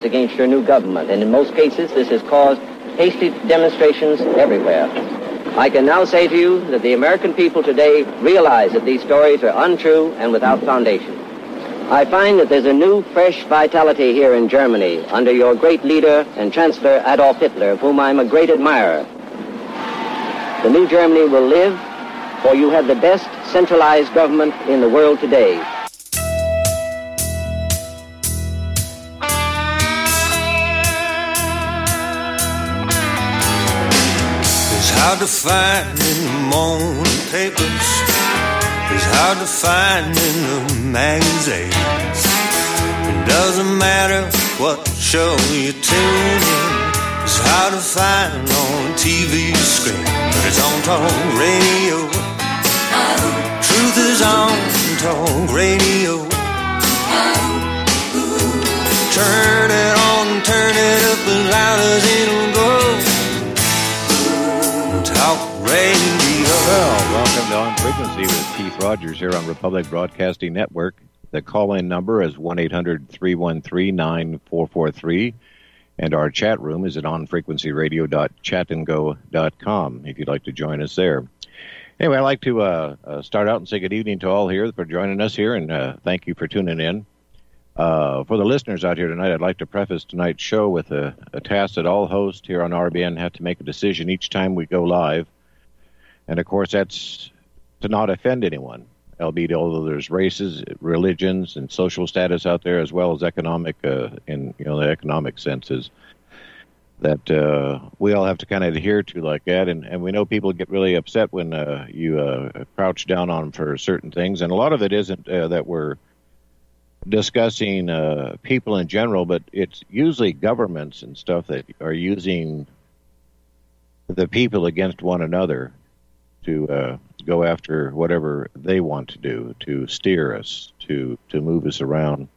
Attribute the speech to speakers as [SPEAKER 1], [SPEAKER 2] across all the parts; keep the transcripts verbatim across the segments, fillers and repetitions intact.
[SPEAKER 1] against your new government, and in most cases this has caused hasty demonstrations everywhere. I can now say to you that the American people today realize that these stories are untrue and without foundation. I find that there's a new, fresh vitality here in Germany under your great leader and Chancellor Adolf Hitler, of whom I'm a great admirer. The new Germany will live, for you have the best centralized government in the world today.
[SPEAKER 2] Hard to find in the morning papers, it's hard to find in the magazines. It doesn't matter what show you tune in, it's hard to find on T V screen, but it's on talk radio. Truth is on talk radio. Turn it on, turn it up as loud as it'll go. Talk radio.
[SPEAKER 3] Well, welcome to On Frequency with Keith Rogers here on Republic Broadcasting Network. The call-in number is one eight hundred three one three nine four four three, and our chat room is at on frequency radio dot chat and go dot com if you'd like to join us there. Anyway, I'd like to uh, uh, start out and say good evening to all here for joining us here, and uh, thank you for tuning in. Uh, for the listeners out here tonight, I'd like to preface tonight's show with a, a task that all hosts here on R B N have to make a decision each time we go live. And, of course, that's to not offend anyone, albeit although there's races, religions, and social status out there, as well as economic, uh, in you know, the economic senses that uh, we all have to kind of adhere to like that. And, and we know people get really upset when uh, you uh, crouch down on them for certain things. And a lot of it isn't uh, that we're discussing uh, people in general, but it's usually governments and stuff that are using the people against one another to uh, go after whatever they want to do, to steer us, to, to move us around.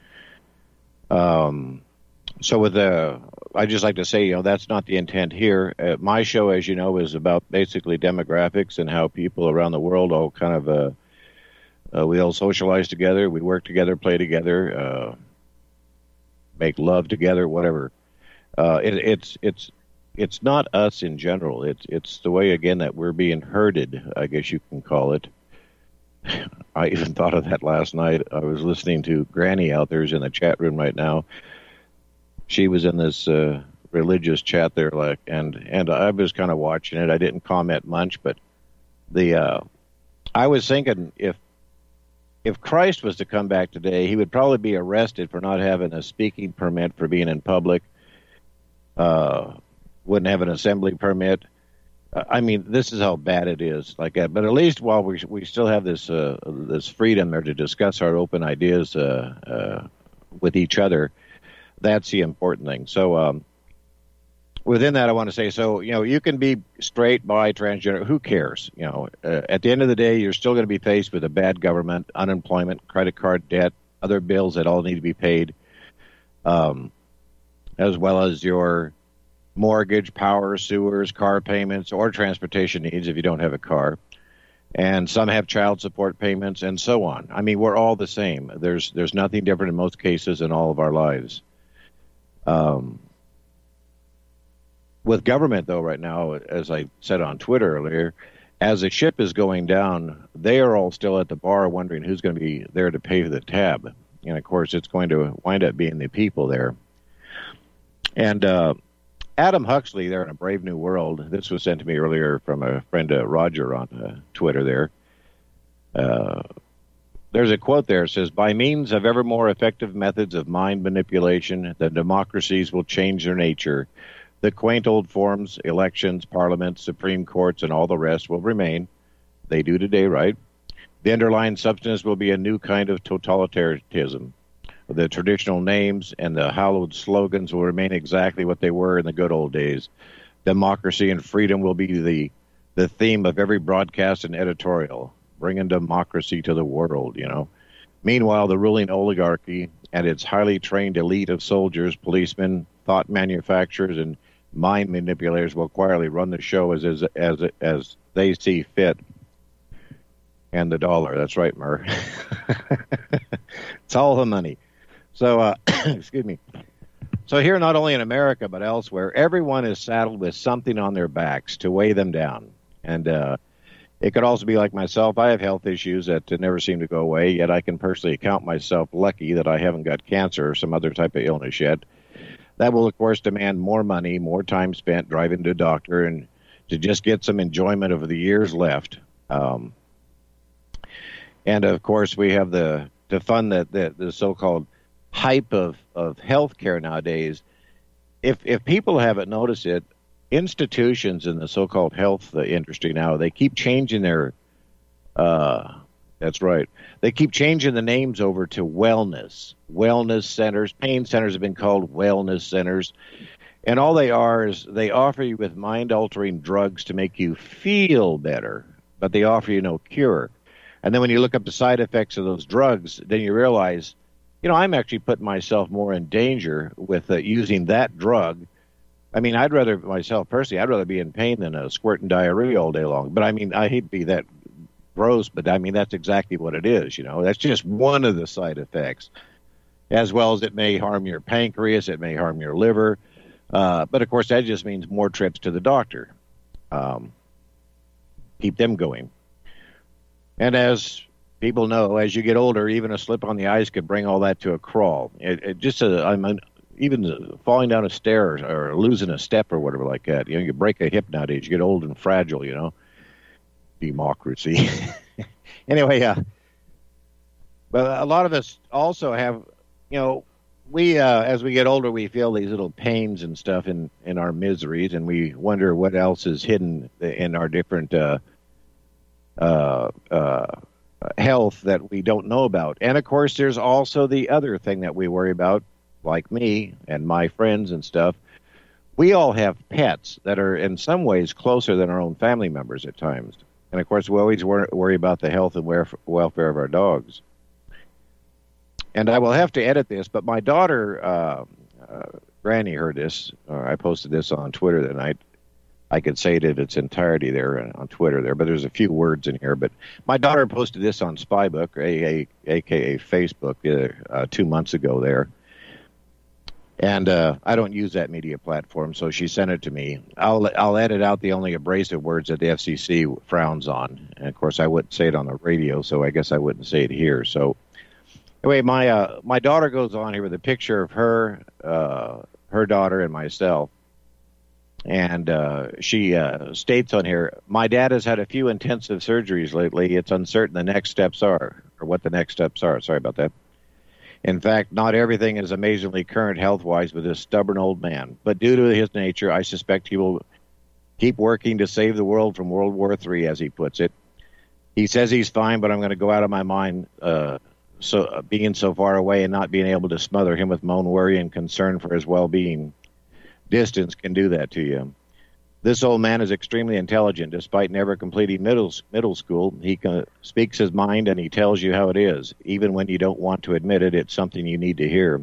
[SPEAKER 3] Um, so with the, I just like to say, you know, that's not the intent here. Uh, my show, as you know, is about basically demographics and how people around the world all kind of uh, Uh, we all socialize together, we work together, play together, uh, make love together, whatever. Uh, it, it's it's it's not us in general. It's it's the way again that we're being herded, I guess you can call it. I even thought of that last night. I was listening to Granny out there, who's in the chat room right now. She was in this uh, religious chat there, like, and and I was kind of watching it. I didn't comment much, but the uh, I was thinking if. If Christ was to come back today, he would probably be arrested for not having a speaking permit for being in public, uh, wouldn't have an assembly permit. Uh, I mean, this is how bad it is like that. But at least while we we still have this uh, this freedom there to discuss our open ideas uh, uh, with each other, that's the important thing. So um, within that, I want to say, so, you know, you can be straight, bi, transgender, who cares? You know, uh, at the end of the day, you're still going to be faced with a bad government, unemployment, credit card debt, other bills that all need to be paid, um, as well as your mortgage, power, sewers, car payments, or transportation needs if you don't have a car. And some have child support payments and so on. I mean, we're all the same. There's, there's nothing different in most cases in all of our lives. Um, With government, though, right now, as I said on Twitter earlier, as the ship is going down, they are all still at the bar wondering who's going to be there to pay for the tab. And, of course, it's going to wind up being the people there. And uh, Adam Huxley there in A Brave New World, this was sent to me earlier from a friend, uh, Roger, on uh, Twitter there. Uh, there's a quote there. It says, by means of ever more effective methods of mind manipulation, the democracies will change their nature. The quaint old forms, elections, parliaments, Supreme Courts, and all the rest will remain. They do today, right? The underlying substance will be a new kind of totalitarianism. The traditional names and the hallowed slogans will remain exactly what they were in the good old days. Democracy and freedom will be the, the theme of every broadcast and editorial, bringing democracy to the world, you know. Meanwhile, the ruling oligarchy and its highly trained elite of soldiers, policemen, thought manufacturers, and mind manipulators will quietly run the show as as as, as they see fit. And the dollar, that's right, Murr. It's all the money. So, uh, excuse me. So here, not only in America, but elsewhere, everyone is saddled with something on their backs to weigh them down. And uh, it could also be like myself. I have health issues that never seem to go away, yet I can personally count myself lucky that I haven't got cancer or some other type of illness yet. That will, of course, demand more money, more time spent driving to a doctor, and to just get some enjoyment of the years left. Um, and, of course, we have the to fund the, the, the so-called hype of, of healthcare nowadays. If if people haven't noticed it, institutions in the so-called health industry now, they keep changing their, uh, that's right, they keep changing the names over to wellness. Wellness centers, pain centers have been called wellness centers. And all they are is they offer you with mind-altering drugs to make you feel better, but they offer you no cure. And then when you look up the side effects of those drugs, then you realize, you know, I'm actually putting myself more in danger with uh, using that drug. I mean, I'd rather, myself personally, I'd rather be in pain than a squirting diarrhea all day long. But I mean, I hate to be that gross, but I mean, that's exactly what it is, you know. That's just one of the side effects. As well as it may harm your pancreas, it may harm your liver. Uh, but, of course, that just means more trips to the doctor. Um, keep them going. And as people know, as you get older, even a slip on the ice could bring all that to a crawl. It, it just, uh, I mean, even falling down a stair or, or losing a step or whatever like that. You know, you break a hip nowadays. You get old and fragile, you know. Democracy. Anyway, uh, but a lot of us also have, you know, we, uh, as we get older, we feel these little pains and stuff in, in our miseries, and we wonder what else is hidden in our different uh, uh, uh, health that we don't know about. And, of course, there's also the other thing that we worry about, like me and my friends and stuff. We all have pets that are in some ways closer than our own family members at times. And, of course, we always wor- worry about the health and welfare of our dogs. And I will have to edit this, but my daughter, uh, uh, Granny, heard this. Uh, I posted this on Twitter the night. I could say it in its entirety there on Twitter there, but there's a few words in here. But my daughter posted this on Spybook, a k a. Facebook, uh, uh, two months ago there. And uh, I don't use that media platform, so she sent it to me. I'll I'll edit out the only abrasive words that the F C C frowns on. And, of course, I wouldn't say it on the radio, so I guess I wouldn't say it here. So, anyway, my uh, my daughter goes on here with a picture of her, uh, her daughter, and myself. And uh, she uh, states on here, my dad has had a few intensive surgeries lately. It's uncertain the next steps are, or what the next steps are. Sorry about that. In fact, not everything is amazingly current health-wise with this stubborn old man. But due to his nature, I suspect he will keep working to save the world from World War Three, as he puts it. He says he's fine, but I'm going to go out of my mind uh, so uh, being so far away and not being able to smother him with my own worry and concern for his well-being. Distance can do that to you. This old man is extremely intelligent. Despite never completing middle middle school, he can, speaks his mind and he tells you how it is. Even when you don't want to admit it, it's something you need to hear.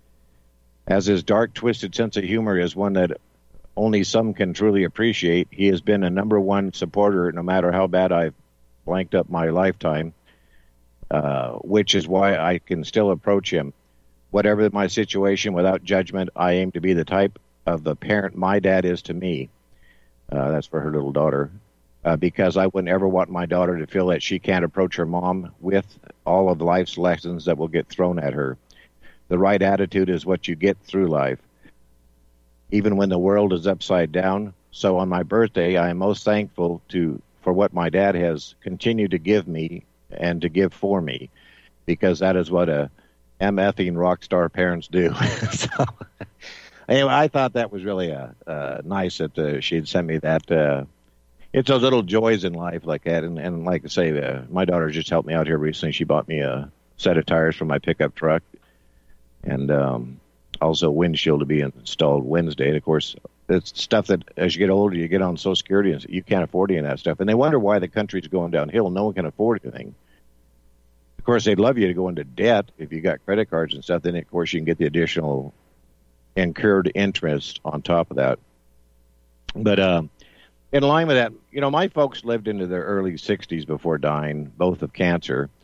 [SPEAKER 3] As his dark, twisted sense of humor is one that only some can truly appreciate, he has been a number one supporter no matter how bad I've blanked up my lifetime, uh, which is why I can still approach him. Whatever my situation, without judgment, I aim to be the type of the parent my dad is to me. Uh, that's for her little daughter. Uh, because I wouldn't ever want my daughter to feel that she can't approach her mom with all of life's lessons that will get thrown at her. The right attitude is what you get through life, even when the world is upside down. So on my birthday, I am most thankful to for what my dad has continued to give me and to give for me, because that is what a MFing rock star parents do. So, anyway, I thought that was really uh, uh, nice that uh, she'd sent me that. Uh, it's those little joys in life like that. And, and like I say, uh, my daughter just helped me out here recently. She bought me a set of tires for my pickup truck and um, also a windshield to be installed Wednesday. And, of course, it's stuff that as you get older, you get on Social Security and you can't afford any of that stuff. And they wonder why the country's going downhill. No one can afford anything. Of course, they'd love you to go into debt if you got credit cards and stuff. Then, of course, you can get the additional incurred interest on top of that. But uh, in line with that, you know, my folks lived into their early sixties before dying, both of cancer.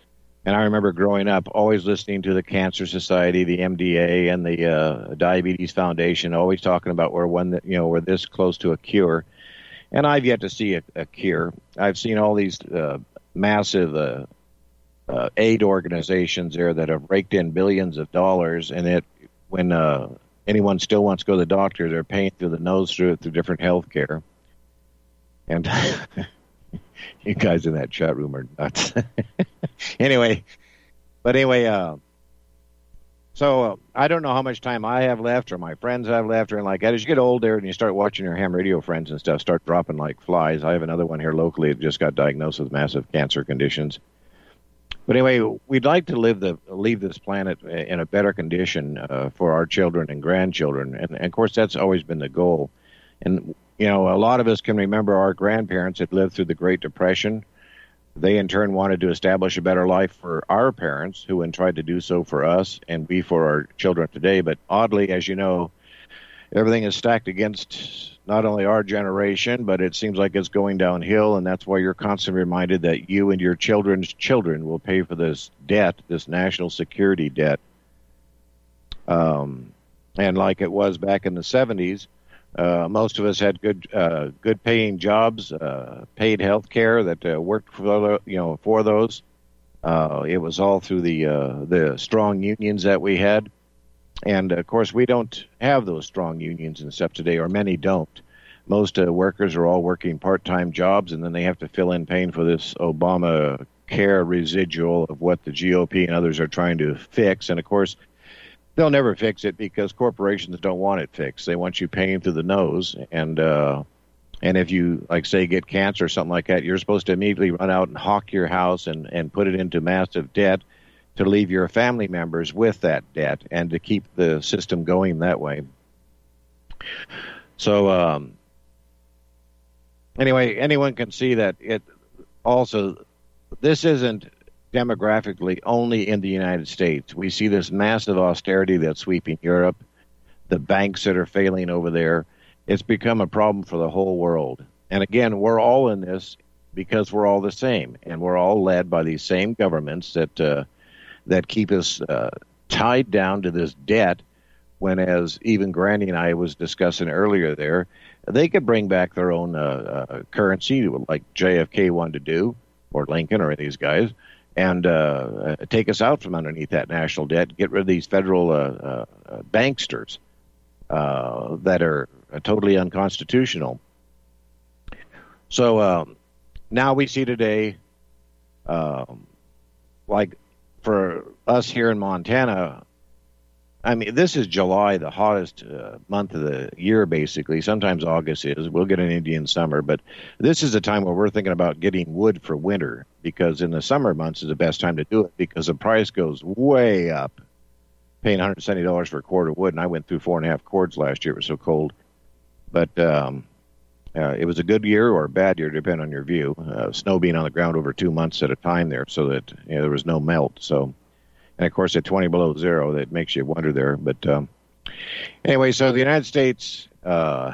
[SPEAKER 3] And I remember growing up always listening to the Cancer Society, the M D A, and the uh, Diabetes Foundation, always talking about where one that you know we're this close to a cure. And I've yet to see a, a cure. I've seen all these uh, massive uh, uh, aid organizations there that have raked in billions of dollars, and it when uh, anyone still wants to go to the doctor, they're paying through the nose through through different health care. And you guys in that chat room are nuts. Anyway, but anyway, uh, so uh, I don't know how much time I have left or my friends have left or anything like that. As you get older and you start watching your ham radio friends and stuff start dropping like flies. I have another one here locally that just got diagnosed with massive cancer conditions. But anyway, we'd like to live the leave this planet in a better condition uh, for our children and grandchildren. And, and, of course, that's always been the goal. And, you know, a lot of us can remember our grandparents had lived through the Great Depression. They, in turn, wanted to establish a better life for our parents, who then tried to do so for us and we for our children today. But oddly, as you know, everything is stacked against not only our generation, but it seems like it's going downhill, and that's why you're constantly reminded that you and your children's children will pay for this debt, this national security debt. Um, and like it was back in the seventies, Uh, most of us had good, uh, good-paying jobs, uh, paid health care that uh, worked for you know for those. Uh, it was all through the uh, the strong unions that we had, and of course we don't have those strong unions and stuff today, or many don't. Most uh, workers are all working part-time jobs, and then they have to fill in paying for this Obama care residual of what the G O P and others are trying to fix, and of course. They'll never fix it because corporations don't want it fixed. They want you paying through the nose. And uh, and if you, like, say, get cancer or something like that, you're supposed to immediately run out and hawk your house and, and put it into massive debt to leave your family members with that debt and to keep the system going that way. So um, anyway, anyone can see that it also, this isn't demographically only in the United States. We see this massive austerity that's sweeping Europe, the banks that are failing over there. It's become a problem for the whole world. And again, we're all in this because we're all the same, and we're all led by these same governments that uh, that keep us uh, tied down to this debt, when, as even Granny and I was discussing earlier there, they could bring back their own uh, uh, currency, like J F K wanted to do, or Lincoln, or any of these guys, and uh, take us out from underneath that national debt, get rid of these federal uh, uh, banksters uh, that are uh, totally unconstitutional. So um, now we see today, um, like for us here in Montana, I mean, this is July, the hottest uh, month of the year, basically. Sometimes August is. We'll get an Indian summer. But this is the time where we're thinking about getting wood for winter, because in the summer months is the best time to do it because the price goes way up, paying one hundred seventy dollars for a cord of wood. And I went through four and a half cords last year. It was so cold. But um, uh, it was a good year or a bad year, depending on your view. Uh, snow being on the ground over two months at a time there, so that you know, there was no melt. So. And, of course, at twenty below zero, that makes you wonder there. But um, anyway, so the United States... Uh,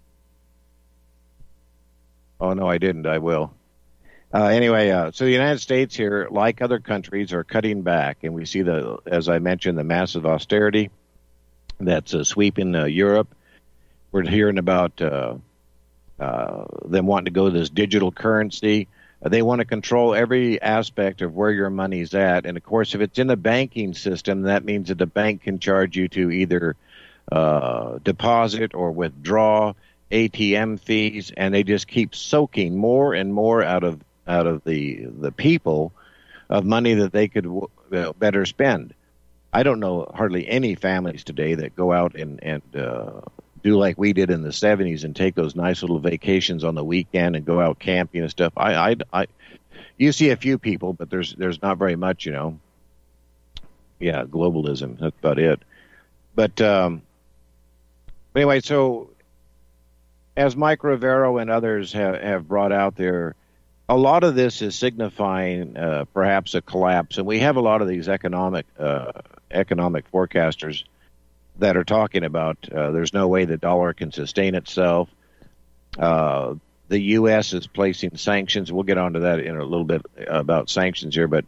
[SPEAKER 3] oh, no, I didn't. I will. Uh, anyway, uh, so the United States here, like other countries, are cutting back. And we see, the, as I mentioned, the massive austerity that's uh, sweeping uh, Europe. We're hearing about uh, uh, them wanting to go to this digital currency. They want to control every aspect of where your money's at. And, of course, if it's in the banking system, that means that the bank can charge you to either uh, deposit or withdraw, A T M fees, and they just keep soaking more and more out of out of the the people of money that they could uh, better spend. I don't know hardly any families today that go out and, and uh, do like we did in the seventies and take those nice little vacations on the weekend and go out camping and stuff. I, I, I, you see a few people, but there's there's not very much, you know. Yeah, globalism, that's about it. But um, anyway, so as Mike Rivero and others have, have brought out there, a lot of this is signifying uh, perhaps a collapse, and we have a lot of these economic uh, economic forecasters that are talking about uh, there's no way the dollar can sustain itself. Uh, the U S is placing sanctions. We'll get onto that in a little bit about sanctions here, but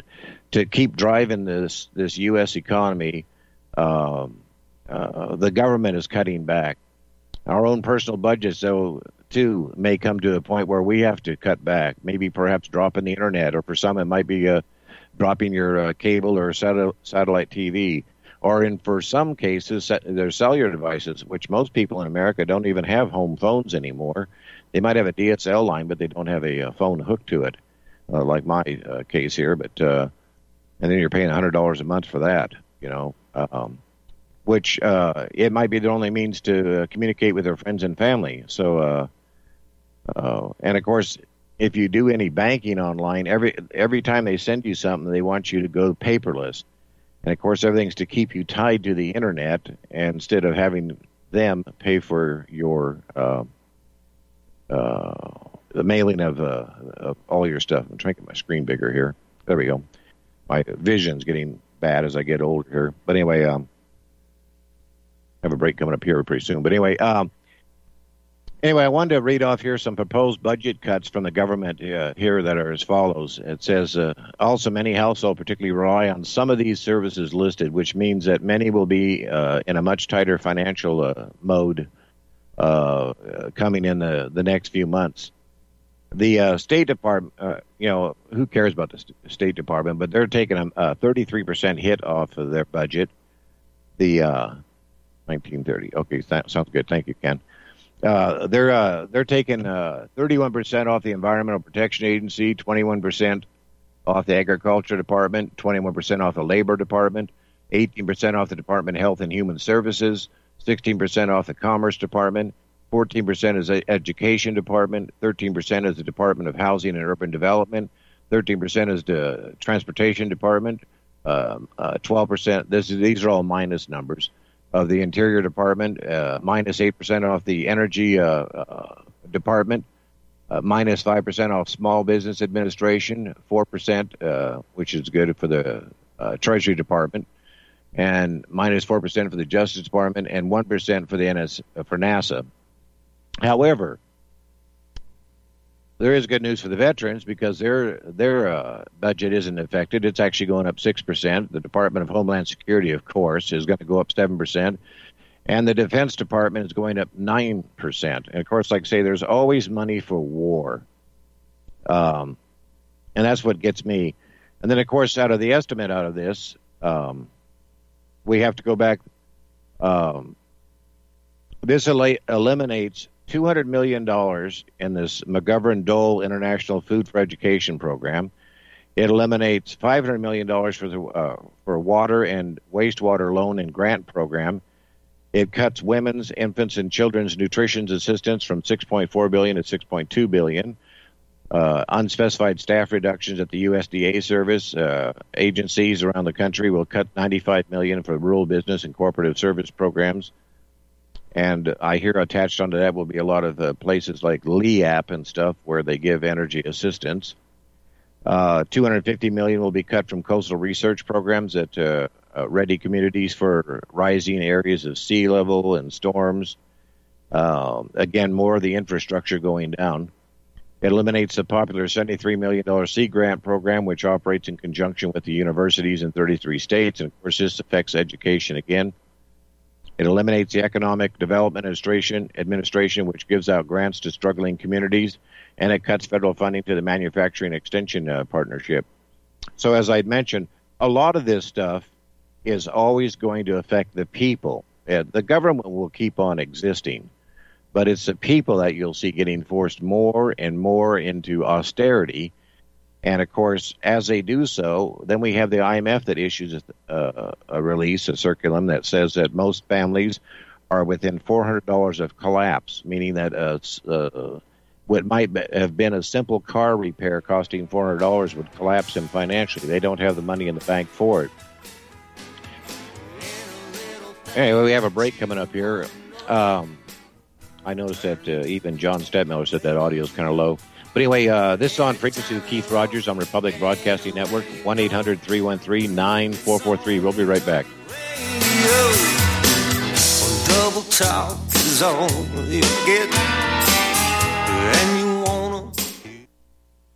[SPEAKER 3] to keep driving this this U S economy, um, uh, the government is cutting back. Our own personal budgets, though, too, may come to a point where we have to cut back. Maybe perhaps dropping the internet, or for some it might be uh, dropping your uh, cable or sat- satellite T V, or in for some cases their cellular devices, which most people in America don't even have home phones anymore. They might have a D S L line, but they don't have a, a phone hooked to it, uh, like my uh, case here. But uh, and then you're paying one hundred dollars a month for that, you know. Um, which uh, it might be the only means to uh, communicate with their friends and family. So, uh, uh, and of course, if you do any banking online, every every time they send you something, they want you to go paperless. And of course, everything's to keep you tied to the internet, and instead of having them pay for your uh, uh, the mailing of, uh, of all your stuff. I'm trying to get my screen bigger here. There we go. My vision's getting bad as I get older here. But anyway, um, have a break coming up here pretty soon. But anyway, um, anyway, I wanted to read off here some proposed budget cuts from the government uh, here that are as follows. It says, uh, also many households particularly rely on some of these services listed, which means that many will be uh, in a much tighter financial uh, mode uh, coming in the, the next few months. The uh, State Department, uh, you know, who cares about the st- State Department, but they're taking a, a thirty-three percent hit off of their budget. The uh, nineteen thirty. Okay, th- sounds good. Thank you, Ken. Uh, they're uh, they're taking uh, thirty-one percent off the Environmental Protection Agency, twenty-one percent off the Agriculture Department, twenty-one percent off the Labor Department, eighteen percent off the Department of Health and Human Services, sixteen percent off the Commerce Department, fourteen percent is the Education Department, thirteen percent is the Department of Housing and Urban Development, thirteen percent is the Transportation Department, um, uh, twelve percent, this is, these are all minus numbers, of the Interior Department, uh, minus eight percent off the Energy uh, uh, Department, uh, minus five percent off Small Business Administration, four percent, uh, which is good for the uh, Treasury Department, and minus four percent for the Justice Department, and one percent for the N S uh, for NASA. However, there is good news for the veterans because their their uh, budget isn't affected. It's actually going up six percent. The Department of Homeland Security, of course, is going to go up seven percent. And the Defense Department is going up nine percent. And, of course, like I say, there's always money for war. Um, and that's what gets me. And then, of course, out of the estimate out of this, um, we have to go back. Um, this el- eliminates two hundred million dollars in this McGovern-Dole International Food for Education program. It eliminates five hundred million dollars for the uh, for water and wastewater loan and grant program. It cuts women's, infants, and children's nutrition assistance from six point four billion dollars to six point two billion dollars. Uh, unspecified staff reductions at the U S D A service. Uh, agencies around the country will cut ninety-five million dollars for rural business and cooperative service programs. And I hear attached onto that will be a lot of uh, places like L E A P and stuff where they give energy assistance. Uh, two hundred fifty million dollars will be cut from coastal research programs at uh, uh, ready communities for rising areas of sea level and storms. Uh, again, more of the infrastructure going down. It eliminates the popular seventy-three million dollars Sea Grant program, which operates in conjunction with the universities in thirty-three states. And, of course, this affects education again. It eliminates the Economic Development Administration, administration, which gives out grants to struggling communities, and it cuts federal funding to the Manufacturing Extension uh, Partnership. So as I'd mentioned, a lot of this stuff is always going to affect the people. Uh, the government will keep on existing, but it's the people that you'll see getting forced more and more into austerity. And, of course, as they do so, then we have the I M F that issues a, a release, a circulum that says that most families are within four hundred dollars of collapse, meaning that uh, uh, what might have been a simple car repair costing four hundred dollars would collapse them financially. They don't have the money in the bank for it. Anyway, we have a break coming up here. Um, I noticed that uh, even John Stedmiller said that audio is kind of low. But anyway, uh, this is On Frequency with Keith Rogers on Republic Broadcasting Network, one eight hundred three one three nine four four three. We'll be right back.
[SPEAKER 2] Double talk is all you get, and you wanna.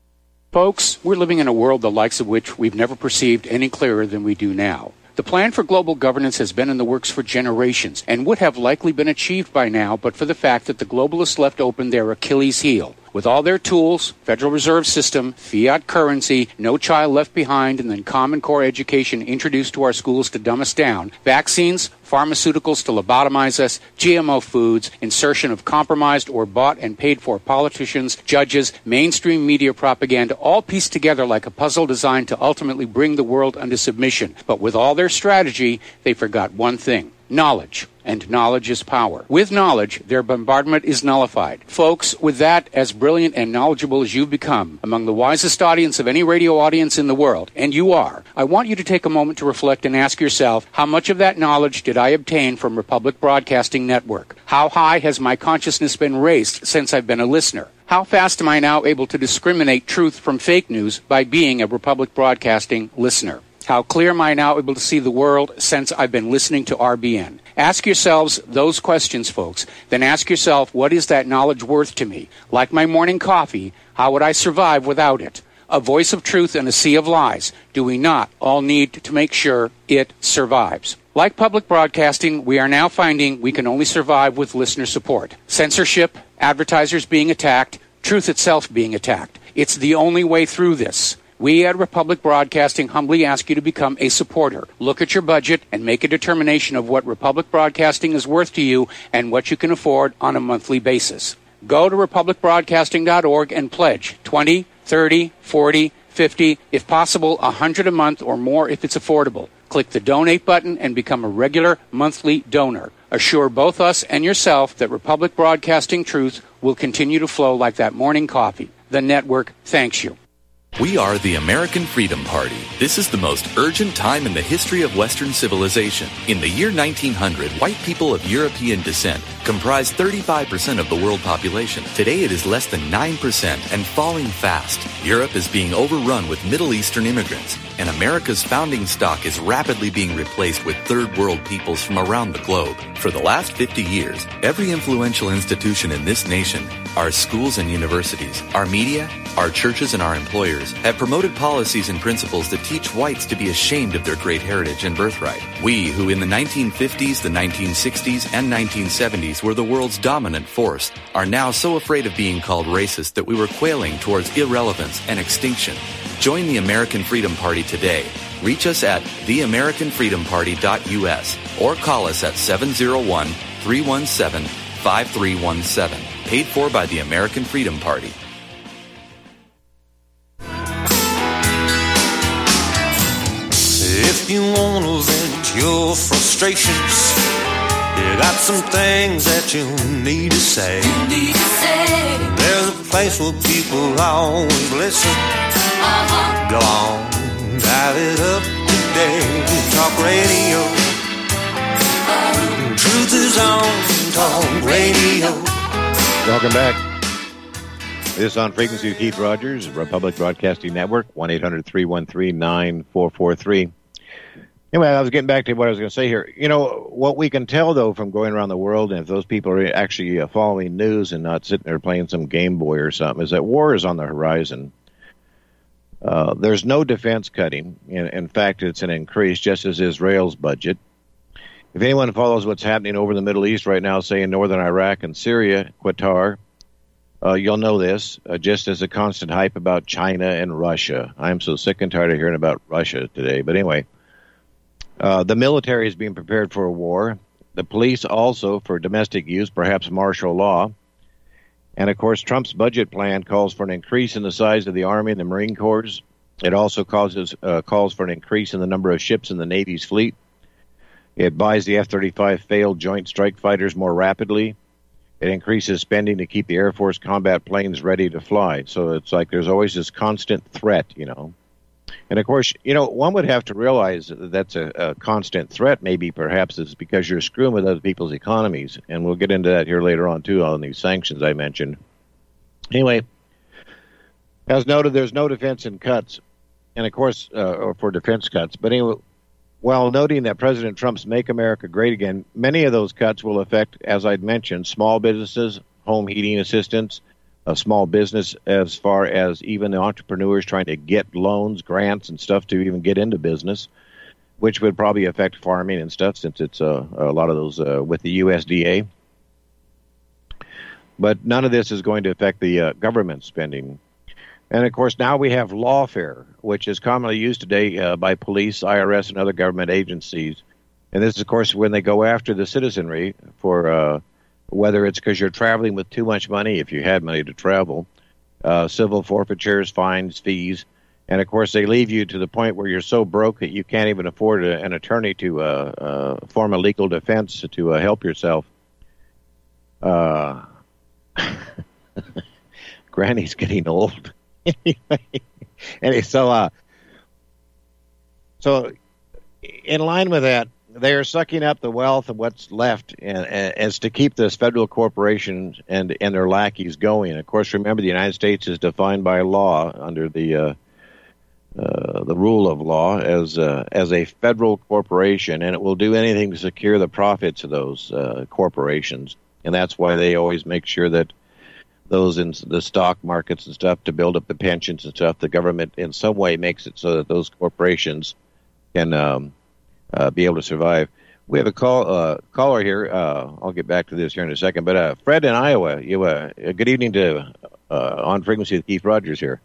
[SPEAKER 4] Folks, we're living in a world the likes of which we've never perceived any clearer than we do now. The plan for global governance has been in the works for generations and would have likely been achieved by now but for the fact that the globalists left open their Achilles heel. With all their tools, Federal Reserve System, fiat currency, no child left behind, and then Common Core education introduced to our schools to dumb us down, vaccines, pharmaceuticals to lobotomize us, G M O foods, insertion of compromised or bought and paid for politicians, judges, mainstream media propaganda, all pieced together like a puzzle designed to ultimately bring the world under submission. But with all their strategy, they forgot one thing. Knowledge. And knowledge is power. With knowledge, their bombardment is nullified. Folks, with that, as brilliant and knowledgeable as you've become, among the wisest audience of any radio audience in the world, and you are, I want you to take a moment to reflect and ask yourself, how much of that knowledge did I obtain from Republic Broadcasting Network? How high has my consciousness been raised since I've been a listener? How fast am I now able to discriminate truth from fake news by being a Republic Broadcasting listener? How clear am I now able to see the world since I've been listening to R B N? Ask yourselves those questions, folks. Then ask yourself, what is that knowledge worth to me? Like my morning coffee, how would I survive without it? A voice of truth in a sea of lies. Do we not all need to make sure it survives? Like public broadcasting, we are now finding we can only survive with listener support. Censorship, advertisers being attacked, truth itself being attacked. It's the only way through this. We at Republic Broadcasting humbly ask you to become a supporter. Look at your budget and make a determination of what Republic Broadcasting is worth to you and what you can afford on a monthly basis. Go to republic broadcasting dot org and pledge twenty, thirty, forty, fifty, if possible one hundred a month or more if it's affordable. Click the donate button and become a regular monthly donor. Assure both us and yourself that Republic Broadcasting truth will continue to flow like that morning coffee. The network thanks you.
[SPEAKER 5] We are the American Freedom Party. This is the most urgent time in the history of Western civilization. In the year nineteen hundred, white people of European descent comprised thirty-five percent of the world population. Today it is less than nine percent and falling fast. Europe is being overrun with Middle Eastern immigrants, and America's founding stock is rapidly being replaced with third world peoples from around the globe. For the last fifty years, every influential institution in this nation, our schools and universities, our media, our churches and our employers, have promoted policies and principles that teach whites to be ashamed of their great heritage and birthright. We, who in the nineteen fifties, the nineteen sixties, and nineteen seventies were the world's dominant force, are now so afraid of being called racist that we were quailing towards irrelevance and extinction. Join the American Freedom Party today. Reach us at the american freedom party dot u s or call us at seven oh one, three one seven, five three one seven. Paid for by the American Freedom Party.
[SPEAKER 2] If you want to vent your frustrations, you got some things that you need to say.
[SPEAKER 6] You need to say.
[SPEAKER 2] There's a place where people always listen.
[SPEAKER 6] Uh-huh.
[SPEAKER 2] Go on, dial it up today. Talk radio. Uh-huh. Truth is on Talk Radio.
[SPEAKER 3] Welcome back. This is On Frequency with Keith Rogers, Republic Broadcasting Network, one eight hundred, three one three, nine four four three. Anyway, I was getting back to what I was going to say here. You know, what we can tell, though, from going around the world, and if those people are actually uh, following news and not sitting there playing some Game Boy or something, is that war is on the horizon. Uh, there's no defense cutting. In, in fact, it's an increase, just as Israel's budget. If anyone follows what's happening over the Middle East right now, say in northern Iraq and Syria, Qatar, uh, you'll know this, uh, just as a constant hype about China and Russia. I'm so sick and tired of hearing about Russia today. But anyway, uh, the military is being prepared for a war. The police also for domestic use, perhaps martial law. And, of course, Trump's budget plan calls for an increase in the size of the Army and the Marine Corps. It also causes uh, calls for an increase in the number of ships in the Navy's fleet. It buys the F thirty-five failed Joint Strike Fighters more rapidly. It increases spending to keep the Air Force combat planes ready to fly. So it's like there's always this constant threat, you know. And, of course, you know, one would have to realize that that's a, a constant threat, maybe perhaps is because you're screwing with other people's economies. And we'll get into that here later on, too, on these sanctions I mentioned. Anyway, as noted, there's no defense in cuts. And, of course, uh, or for defense cuts. But anyway, while noting that President Trump's Make America Great Again, many of those cuts will affect, as I'd mentioned, small businesses, home heating assistance, a small business as far as even the entrepreneurs trying to get loans, grants, and stuff to even get into business, which would probably affect farming and stuff since it's uh, a lot of those uh, with the U S D A. But none of this is going to affect the uh, government spending. And, of course, now we have lawfare, which is commonly used today uh, by police, I R S, and other government agencies. And this is, of course, when they go after the citizenry for uh, whether it's because you're traveling with too much money, if you had money to travel, uh, civil forfeitures, fines, fees. And, of course, they leave you to the point where you're so broke that you can't even afford a, an attorney to uh, uh, form a legal defense to uh, help yourself. Uh, Granny's getting old. Anyway, and so, uh, so in line with that, they are sucking up the wealth of what's left and, and, as to keep this federal corporations and, and their lackeys going. Of course, remember, the United States is defined by law under the uh, uh, the rule of law as uh, as a federal corporation, and it will do anything to secure the profits of those uh, corporations. And that's why they always make sure that those in the stock markets and stuff to build up the pensions and stuff, the government in some way makes it so that those corporations can um, uh, be able to survive. We have a call uh, caller here. Uh, I'll get back to this here in a second. But uh, Fred in Iowa, you uh, good evening to uh, On Frequency with Keith Rogers here.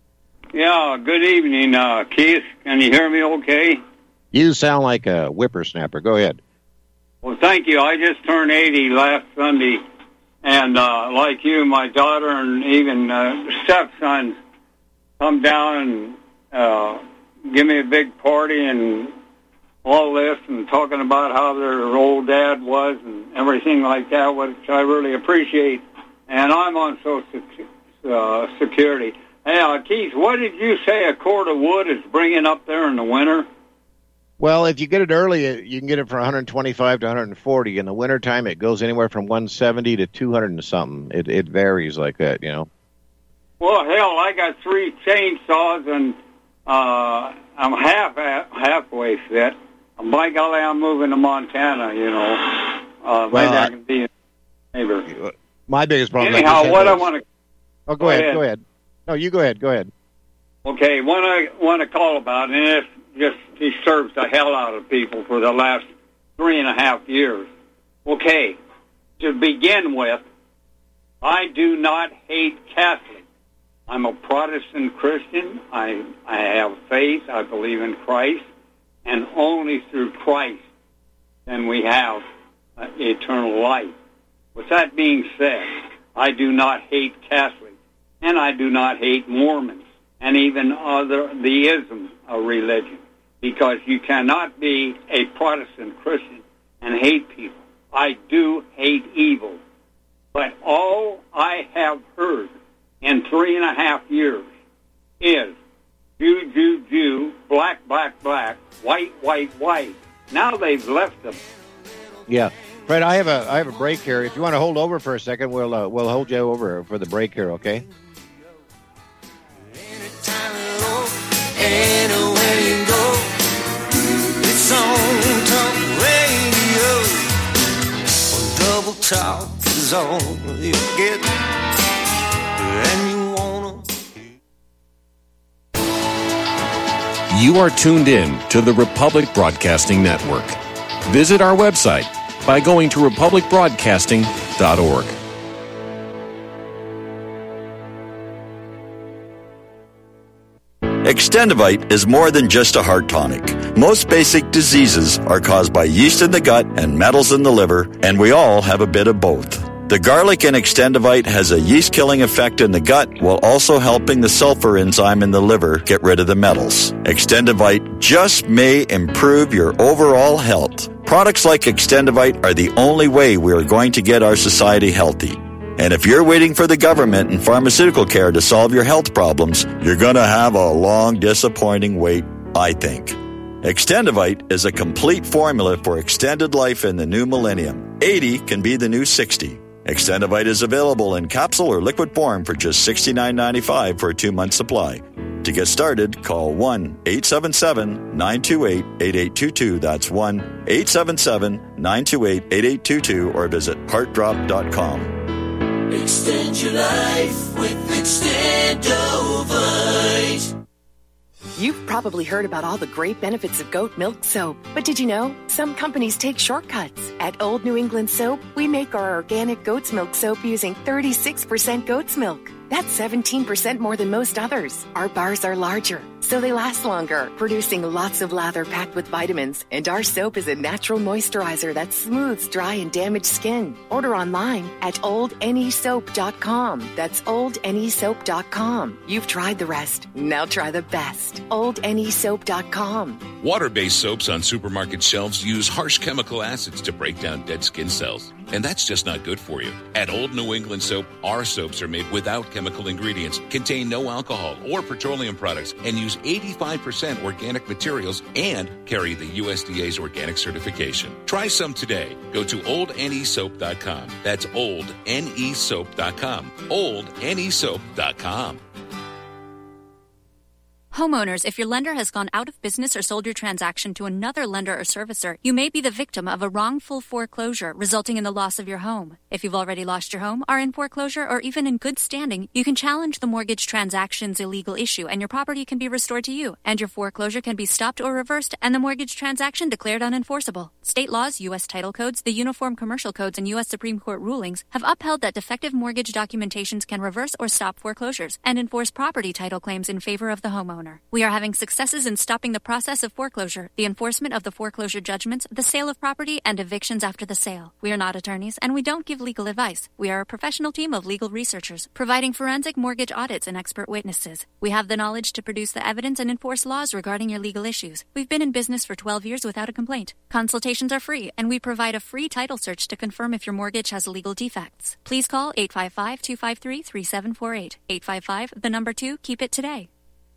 [SPEAKER 7] Yeah, good evening, uh, Keith. Can you hear me okay?
[SPEAKER 3] You sound like a whippersnapper. Go ahead.
[SPEAKER 7] Well, thank you. I just turned eighty last Sunday. And uh, like you, my daughter and even uh, stepson come down and uh, give me a big party and all this and talking about how their old dad was and everything like that, which I really appreciate. And I'm on Social uh, Security. Hey, uh, Keith, what did you say a cord of wood is bringing up there in the winter?
[SPEAKER 3] Well, if you get it early, you can get it for one twenty-five to one forty. In the wintertime, it goes anywhere from one seventy to two hundred and something. It it varies like that, you know.
[SPEAKER 7] Well, hell, I got three chainsaws, and uh, I'm half halfway fit. By golly, I'm moving to Montana, you know. Uh,
[SPEAKER 3] well,
[SPEAKER 7] maybe I,
[SPEAKER 3] I
[SPEAKER 7] can be a neighbor.
[SPEAKER 3] My biggest problem...
[SPEAKER 7] Anyhow,
[SPEAKER 3] like
[SPEAKER 7] what I
[SPEAKER 3] is,
[SPEAKER 7] want to...
[SPEAKER 3] Oh, go,
[SPEAKER 7] go
[SPEAKER 3] ahead,
[SPEAKER 7] ahead,
[SPEAKER 3] go ahead. No, you go ahead, go ahead.
[SPEAKER 7] Okay, what I want to call about, and it just disturbs the hell out of people for the last three and a half years. Okay, to begin with, I do not hate Catholics. I'm a Protestant Christian. I I have faith. I believe in Christ. And only through Christ can we have uh, eternal life. With that being said, I do not hate Catholics. And I do not hate Mormons. And even other, the ism of religion. Because you cannot be a Protestant Christian and hate people. I do hate evil. But all I have heard in three and a half years is Jew, Jew, Jew, black, black, black, white, white, white. Now they've left them.
[SPEAKER 3] Yeah. Fred, I have a I have a break here. If you want to hold over for a second, we'll uh, we'll hold you over for the break here, okay?
[SPEAKER 2] Anywhere you go, it's on Talk Radio. Double Talk is all you get, and you wanna.
[SPEAKER 8] You are tuned in to the Republic Broadcasting Network. Visit our website by going to republic broadcasting dot org.
[SPEAKER 9] Extendivite is more than just a heart tonic. Most basic diseases are caused by yeast in the gut and metals in the liver, and we all have a bit of both. The garlic in Extendivite has a yeast-killing effect in the gut while also helping the sulfur enzyme in the liver get rid of the metals. Extendivite just may improve your overall health. Products like Extendivite are the only way we are going to get our society healthy. And if you're waiting for the government and pharmaceutical care to solve your health problems, you're going to have a long, disappointing wait, I think. Extendivite is a complete formula for extended life in the new millennium. eighty can be the new sixty. Extendivite is available in capsule or liquid form for just sixty-nine ninety-five for a two-month supply. To get started, call one eight seven seven nine two eight eight eight two two. That's one eight seven seven nine two eight eight eight two two or visit heart drop dot com.
[SPEAKER 6] Extend your life with Extendovite.
[SPEAKER 10] You've probably heard about all the great benefits of goat milk soap, but did you know some companies take shortcuts? At Old New England Soap, we make our organic goat's milk soap using thirty-six percent goat's milk. That's seventeen percent more than most others. Our bars are larger, so they last longer, producing lots of lather packed with vitamins. And our soap is a natural moisturizer that smooths dry and damaged skin. Order online at old n e soap dot com. That's old n e soap dot com. You've tried the rest. Now try the best. old n e soap dot com.
[SPEAKER 11] Water-based soaps on supermarket shelves use harsh chemical acids to break down dead skin cells. And that's just not good for you. At Old New England Soap, our soaps are made without chemical ingredients, contain no alcohol or petroleum products, and use eighty-five percent organic materials and carry the U S D A's organic certification. Try some today. Go to old n e soap dot com. That's old n e soap dot com. old n e soap dot com.
[SPEAKER 12] Homeowners, if your lender has gone out of business or sold your transaction to another lender or servicer, you may be the victim of a wrongful foreclosure resulting in the loss of your home. If you've already lost your home, are in foreclosure, or even in good standing, you can challenge the mortgage transaction's illegal issue and your property can be restored to you, and your foreclosure can be stopped or reversed and the mortgage transaction declared unenforceable. State laws, U S title codes, the Uniform Commercial Codes, and U S Supreme Court rulings have upheld that defective mortgage documentations can reverse or stop foreclosures and enforce property title claims in favor of the homeowner. We are having successes in stopping the process of foreclosure, the enforcement of the foreclosure judgments, the sale of property, and evictions after the sale. We are not attorneys, and we don't give legal advice. We are a professional team of legal researchers, providing forensic mortgage audits and expert witnesses. We have the knowledge to produce the evidence and enforce laws regarding your legal issues. We've been in business for twelve years without a complaint. Consultations are free, and we provide a free title search to confirm if your mortgage has legal defects. Please call eight five five, two five three, three seven four eight. eight five five, the number two, keep it today.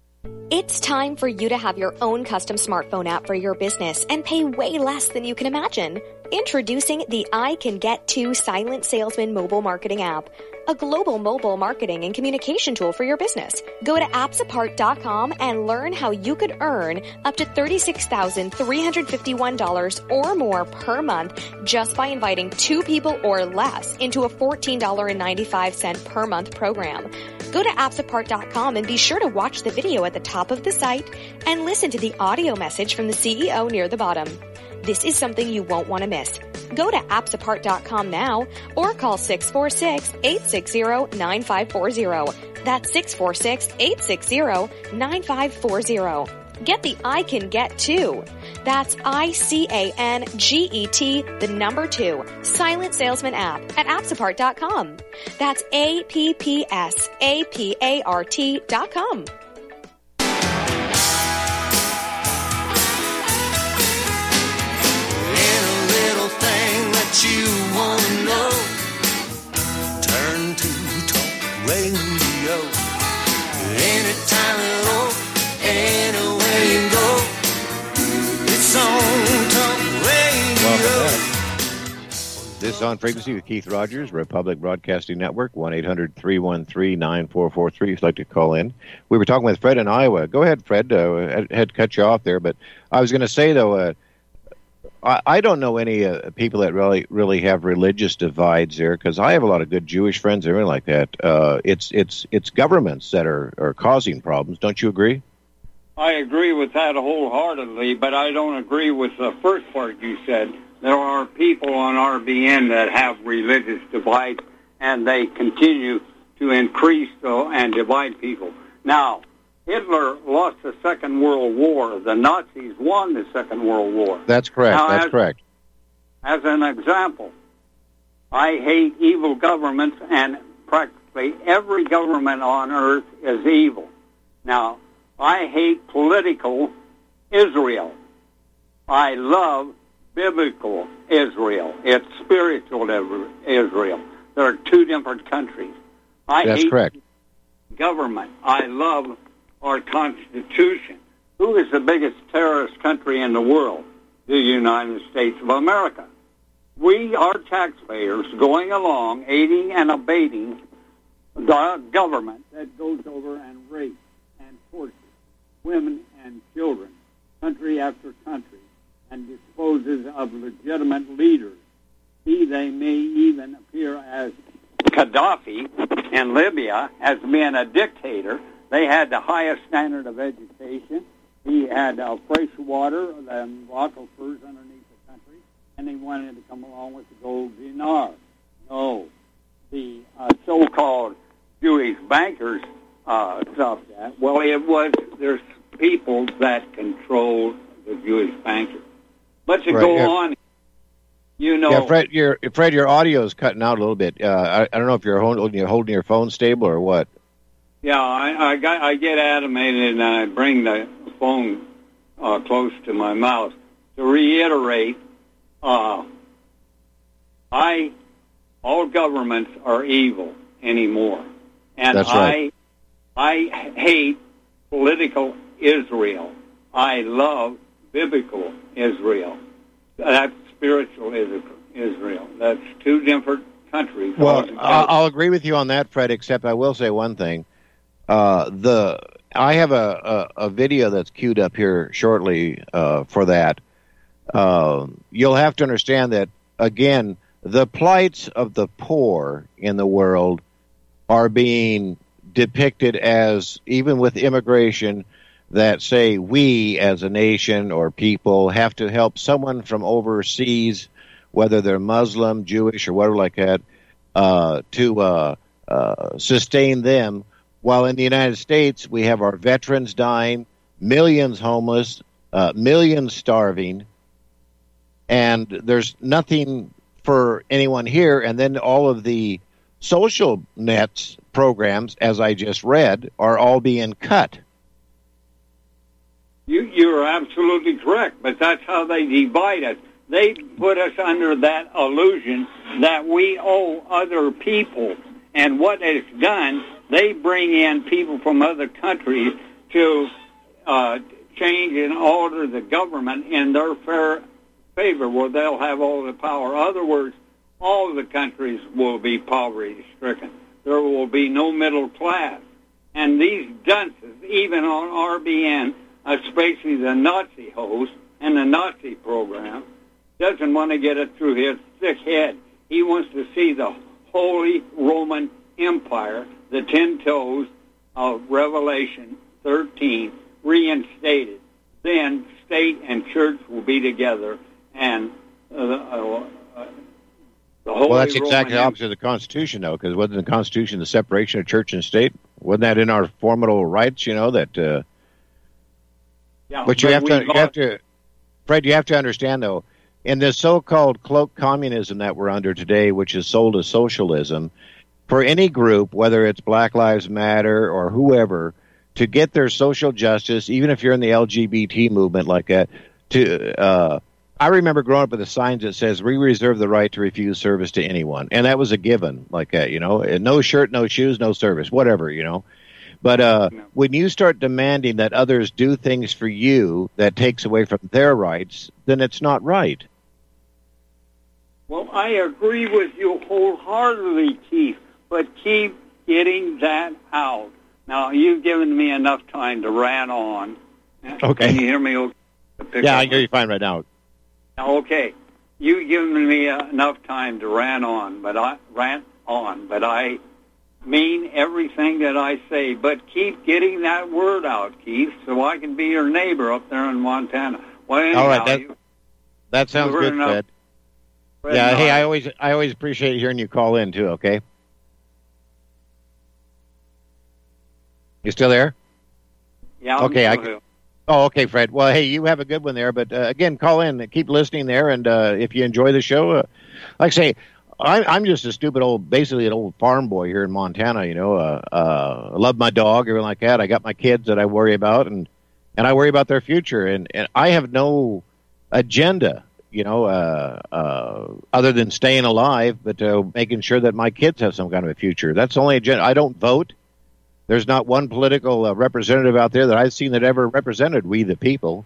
[SPEAKER 13] It's time for you to have your own custom smartphone app for your business and pay way less than you can imagine. Introducing the I Can Get To Silent Salesman mobile marketing app, a global mobile marketing and communication tool for your business. Go to apps apart dot com and learn how you could earn up to thirty-six thousand three hundred fifty-one dollars or more per month just by inviting two people or less into a fourteen dollars and ninety-five cents per month program. Go to apps apart dot com and be sure to watch the video at the top of the site and listen to the audio message from the C E O near the bottom. This is something you won't want to miss. Go to apps apart dot com now or call six four six, eight six zero, nine five four zero. That's six four six, eight six zero, nine five four zero. Get the I Can Get To. That's I C A N G E T, the number two, Silent Salesman app at apps apart dot com. That's A P P S A P A R T dot com.
[SPEAKER 2] You wanna know, turn to talk radio. Anytime at all, anywhere you go, it's on talk radio.
[SPEAKER 3] This is On Frequency with Keith Rogers, Republic Broadcasting Network, one eight hundred, three one three, nine four four three if you'd like to call in. We were talking with Fred in Iowa. Go ahead, Fred. Uh, I had to cut you off there, but I was going to say, though, uh, I, I don't know any uh, people that really really have religious divides there, because I have a lot of good Jewish friends and everything like that. Uh, it's it's it's governments that are, are causing problems. Don't you agree?
[SPEAKER 7] I agree with that wholeheartedly, but I don't agree with the first part you said. There are people on R B N that have religious divides, and they continue to increase uh, and divide people. Now, Hitler lost the Second World War. The Nazis won the Second World War.
[SPEAKER 3] That's correct.
[SPEAKER 7] Now,
[SPEAKER 3] That's
[SPEAKER 7] as,
[SPEAKER 3] correct.
[SPEAKER 7] As an example, I hate evil governments, and practically every government on earth is evil. Now, I hate political Israel. I love biblical Israel. It's spiritual Israel. There are two different countries. I
[SPEAKER 3] That's
[SPEAKER 7] hate
[SPEAKER 3] correct.
[SPEAKER 7] government. I love our Constitution. Who is the biggest terrorist country in the world? The United States of America. We are taxpayers going along, aiding and abetting the government that goes over and rapes and tortures women and children, country after country, and disposes of legitimate leaders. See, they may even appear as Gaddafi in Libya as being a dictator. They had the highest standard of education. He had uh, fresh water and aquifers underneath the country, and he wanted to come along with the gold dinar. No, the uh, so-called Jewish bankers uh, stuff that. Well, it was there's people that control the Jewish bankers. But to
[SPEAKER 3] right,
[SPEAKER 7] go
[SPEAKER 3] yeah.
[SPEAKER 7] on, you know,
[SPEAKER 3] yeah, Fred, your Fred, your audio is cutting out a little bit. Uh, I, I don't know if you're holding, you're holding your phone stable or what.
[SPEAKER 7] Yeah, I I, got, I get animated and I bring the phone uh, close to my mouth. To reiterate, uh, I all governments are evil anymore, and
[SPEAKER 3] That's right.
[SPEAKER 7] I I hate political Israel. I love biblical Israel. That's spiritual Israel. That's two different countries.
[SPEAKER 3] Well, I'll, I'll agree with you on that, Fred, except I will say one thing. Uh, the I have a, a, a video that's queued up here shortly uh, for that. Uh, you'll have to understand that, again, the plights of the poor in the world are being depicted as, even with immigration, that say we as a nation or people have to help someone from overseas, whether they're Muslim, Jewish, or whatever like that, uh, to uh, uh, sustain them. While in the United States, we have our veterans dying, millions homeless, uh, millions starving, and there's nothing for anyone here. And then all of the social nets programs, as I just read, are all being cut.
[SPEAKER 7] You, you're absolutely correct, but that's how they divide us. They put us under that illusion that we owe other people. And what it's done, they bring in people from other countries to uh, change and alter the government in their fair favor, where they'll have all the power. In other words, all the countries will be poverty-stricken. There will be no middle class. And these dunces, even on R B N, especially the Nazi host and the Nazi program, doesn't want to get it through his thick head. He wants to see the Holy Roman Empire, the ten toes of Revelation thirteen, reinstated. Then state and church will be together, and uh, uh, uh, the Holy
[SPEAKER 3] Well, that's
[SPEAKER 7] Roman
[SPEAKER 3] exactly the
[SPEAKER 7] Empire.
[SPEAKER 3] opposite of the Constitution, though, because wasn't the Constitution the separation of church and state? Wasn't that in our formidable rights, you know, that... Uh,
[SPEAKER 7] Yeah,
[SPEAKER 3] but you
[SPEAKER 7] but
[SPEAKER 3] have to,
[SPEAKER 7] we've
[SPEAKER 3] you have to, Fred, you have to understand, though, in this so-called cloaked communism that we're under today, which is sold as socialism, for any group, whether it's Black Lives Matter or whoever, to get their social justice, even if you're in the L G B T movement like that, to uh, I remember growing up with the signs that says, we reserve the right to refuse service to anyone. And that was a given like that, you know, no shirt, no shoes, no service, whatever, you know. But uh, when you start demanding that others do things for you that takes away from their rights, then it's not right.
[SPEAKER 7] Well, I agree with you wholeheartedly, Keith, but keep getting that out. Now, you've given me enough time to rant on.
[SPEAKER 3] Okay.
[SPEAKER 7] Can you hear me? Okay?
[SPEAKER 3] Yeah, I hear you fine right now.
[SPEAKER 7] Okay. You've given me uh, enough time to rant on, but I rant on, but I mean everything that I say. But keep getting that word out, Keith, so I can be your neighbor up there in Montana. Well, anyhow,
[SPEAKER 3] All right, that,
[SPEAKER 7] you,
[SPEAKER 3] that sounds good,
[SPEAKER 7] enough,
[SPEAKER 3] Fred.
[SPEAKER 7] Fred.
[SPEAKER 3] Yeah, hey,
[SPEAKER 7] I,
[SPEAKER 3] I always I always appreciate hearing you call in, too, okay? You still there?
[SPEAKER 7] Yeah, I'm
[SPEAKER 3] okay,
[SPEAKER 7] still
[SPEAKER 3] I,
[SPEAKER 7] here.
[SPEAKER 3] Oh, okay, Fred. Well, hey, you have a good one there. But, uh, again, call in. Keep listening there. And uh, if you enjoy the show, uh, like I say, I'm, I'm just a stupid old, basically an old farm boy here in Montana, you know. Uh, uh, I love my dog, everything like that. I got my kids that I worry about, and, and I worry about their future. And, and I have no agenda, you know, uh, uh, other than staying alive, but uh, making sure that my kids have some kind of a future. That's the only agenda. I don't vote. There's not one political uh, representative out there that I've seen that ever represented we the people.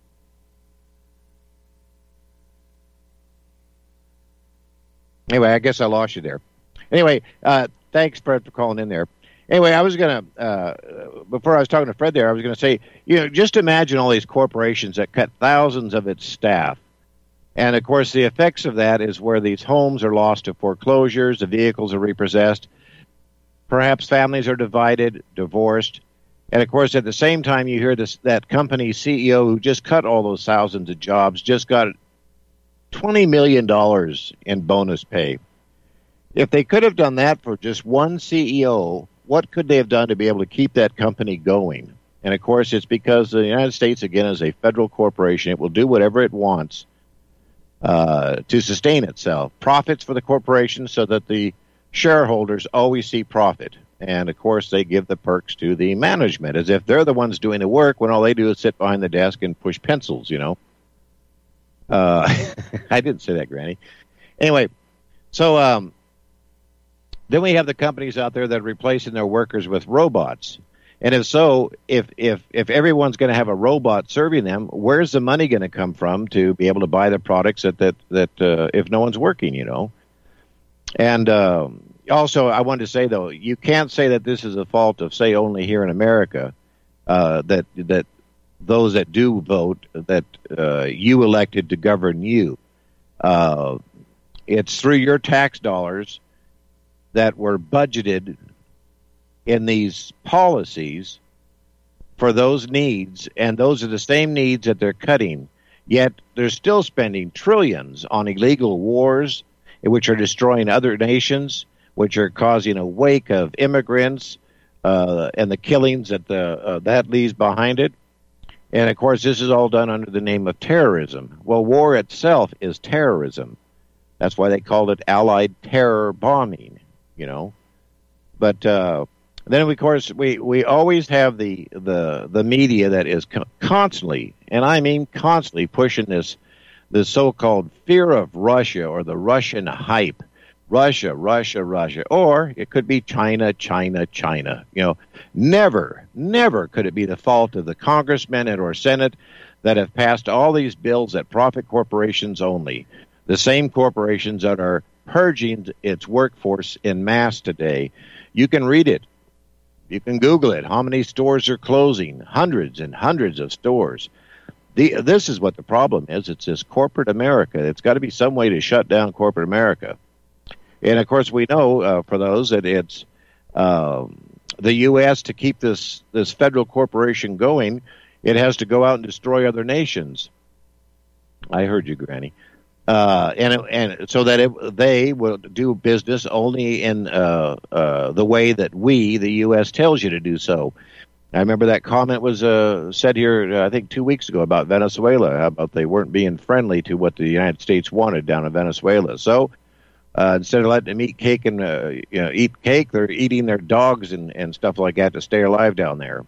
[SPEAKER 3] Anyway, I guess I lost you there. Anyway, uh, thanks, Fred, for calling in there. Anyway, I was going to, uh, before I was talking to Fred there, I was going to say, you know, just imagine all these corporations that cut thousands of its staff And, of course, the effects of that is where these homes are lost to foreclosures, the vehicles are repossessed, perhaps families are divided, divorced. And, of course, at the same time, you hear this that company C E O who just cut all those thousands of jobs just got twenty million dollars in bonus pay. If they could have done that for just one C E O, what could they have done to be able to keep that company going? And, of course, it's because the United States, again, is a federal corporation. It will do whatever it wants uh, to sustain itself. Profits for the corporation so that the shareholders always see profit. And, of course, they give the perks to the management as if they're the ones doing the work when all they do is sit behind the desk and push pencils, you know. Uh, I didn't say that, Granny. Anyway, so um, then we have the companies out there that are replacing their workers with robots. And if so, if if if everyone's going to have a robot serving them, where's the money going to come from to be able to buy the products that that that uh, if no one's working, you know? And uh, also, I wanted to say though, you can't say that this is a fault of, say, only here in America. Uh, that that those that do vote, that uh, you elected to govern you. Uh, it's through your tax dollars that were budgeted in these policies for those needs, and those are the same needs that they're cutting, yet they're still spending trillions on illegal wars, which are destroying other nations, which are causing a wake of immigrants, uh, and the killings that the, uh, that leaves behind it. And, of course, this is all done under the name of terrorism. Well, war itself is terrorism. That's why they called it Allied terror bombing, you know. But uh, then, of course, we, we always have the, the, the media that is co- constantly, and I mean constantly, pushing this, this so-called fear of Russia or the Russian hype. Russia, Russia, Russia. Or it could be China, China, China. You know, never, never could it be the fault of the congressmen and or Senate that have passed all these bills that profit corporations only. The same corporations that are purging its workforce in mass today. You can read it. You can Google it. How many stores are closing? Hundreds and hundreds of stores. The, this is what the problem is. It's this corporate America. It's got to be some way to shut down corporate America. And, of course, we know, uh, for those, that it's uh, the U S to keep this, this federal corporation going, it has to go out and destroy other nations. I heard you, Granny. Uh, and and so that it, they will do business only in uh, uh, the way that we, the U S, tells you to do so. I remember that comment was uh, said here, uh, I think, two weeks ago about Venezuela, about they weren't being friendly to what the United States wanted down in Venezuela. So uh, instead of letting them eat cake and uh, you know, eat cake, they're eating their dogs and, and stuff like that to stay alive down there.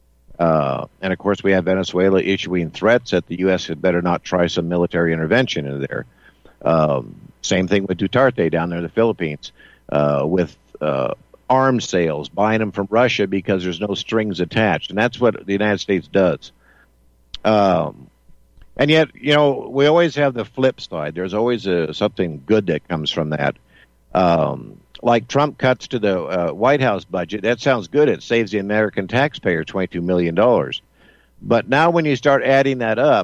[SPEAKER 3] Uh, and, of course, we have Venezuela issuing threats that the U S had better not try some military intervention in there. Um, same thing with Duterte down there in the Philippines, uh, with uh, arms sales, buying them from Russia because there's no strings attached. And that's what the United States does. Um, and yet, you know, we always have the flip side. There's always a, something good that comes from that. Um, like Trump cuts to the uh, White House budget. That sounds good. It saves the American taxpayer twenty-two million dollars. But now when you start adding that up,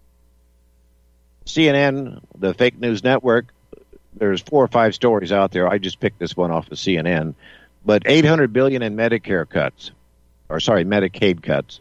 [SPEAKER 3] C N N, the fake news network, there's four or five stories out there. I just picked this one off of C N N. But eight hundred billion dollars in Medicare cuts, or sorry, Medicaid cuts.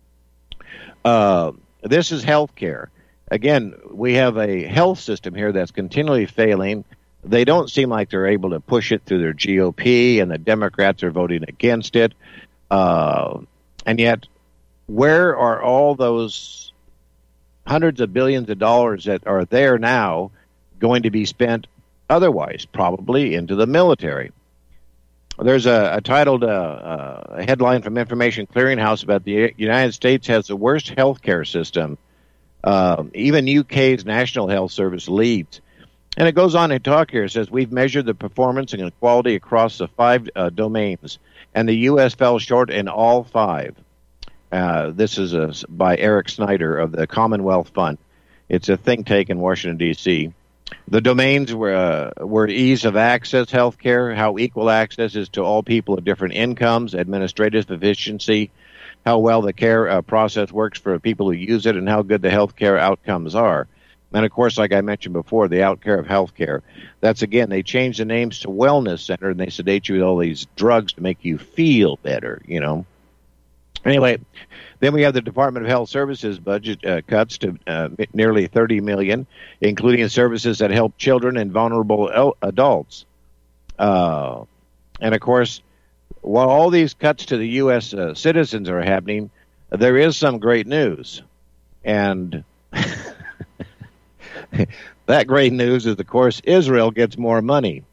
[SPEAKER 3] Uh, this is health care. Again, we have a health system here that's continually failing. They don't seem like they're able to push it through their G O P, and the Democrats are voting against it. Uh, and yet, where are all those hundreds of billions of dollars that are there now going to be spent otherwise? Probably into the military. There's a, a titled uh, uh, a headline from Information Clearinghouse about the United States has the worst health care system. Uh, even U K's National Health Service leads. And it goes on to talk here. It says, we've measured the performance and quality across the five uh, domains, and the U S fell short in all five. Uh, this is a, by Eric Snyder of the Commonwealth Fund. It's a think tank in Washington, D C The domains were, uh, were ease of access health care, how equal access is to all people of different incomes, administrative efficiency, how well the care uh, process works for people who use it, and how good the health care outcomes are. And, of course, like I mentioned before, the outcare of health care. That's, again, they changed the names to Wellness Center, and they sedate you with all these drugs to make you feel better, you know. Anyway, then we have the Department of Health Services budget uh, cuts to uh, nearly thirty million dollars, including services that help children and vulnerable el- adults. Uh, and, of course, while all these cuts to the U S uh, citizens are happening, there is some great news. And that great news is, of course, Israel gets more money.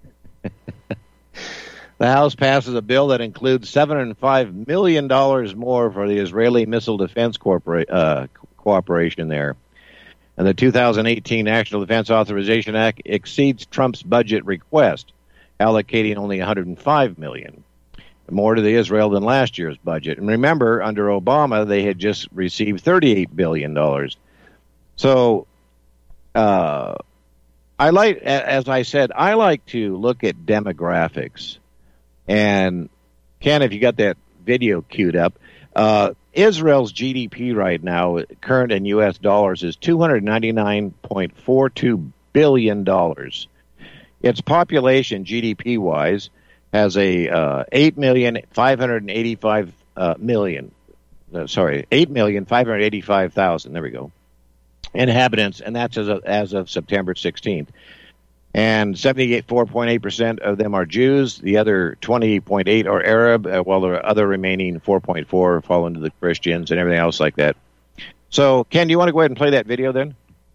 [SPEAKER 3] The House passes a bill that includes seven hundred five million dollars more for the Israeli Missile Defense Corpora- uh, Cooperation there. And the two thousand eighteen National Defense Authorization Act exceeds Trump's budget request, allocating only one hundred five million dollars. More to the Israel than last year's budget. And remember, under Obama, they had just received thirty-eight billion dollars. So, uh, I like, as I said, I like to look at demographics. And, Ken, if you got that video queued up, uh, Israel's G D P right now, current in U S dollars, is two hundred ninety-nine point four two billion dollars. Its population, G D P-wise, has a uh, eight million five hundred eighty-five uh, million, uh, sorry, eight million five hundred eighty-five thousand, there we go, inhabitants, and that's as of, as of September sixteenth. And seventy-four point eight percent of them are Jews, the other twenty point eight are Arab, uh, while the other remaining four point four fall into the Christians and everything else like that. So, Ken, do you want to go ahead and play that video then?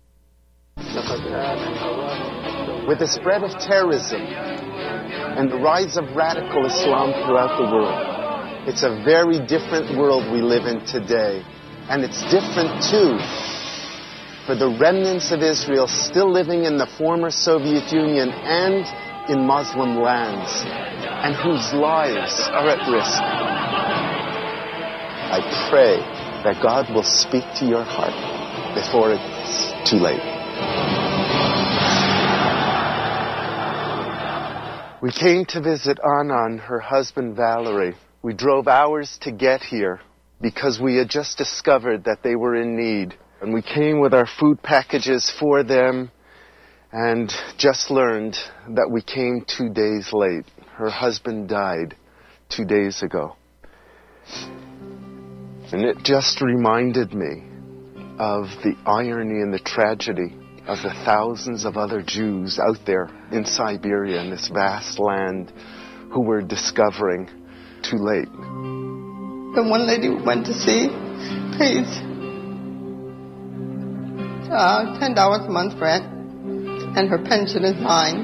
[SPEAKER 14] With the spread of terrorism and the rise of radical Islam throughout the world, it's a very different world we live in today. And it's different, too, for the remnants of Israel still living in the former Soviet Union and in Muslim lands, and whose lives are at risk. I pray that God will speak to your heart before it's too late. We came to visit Anna and her husband Valerie. We drove hours to get here because we had just discovered that they were in need. And we came with our food packages for them and just learned that we came two days late. Her husband died two days ago. And it just reminded me of the irony and the tragedy of the thousands of other Jews out there in Siberia, in this vast land, who were discovering too late.
[SPEAKER 15] The one lady we went to see pays uh, ten dollars a month rent, and her pension is nine.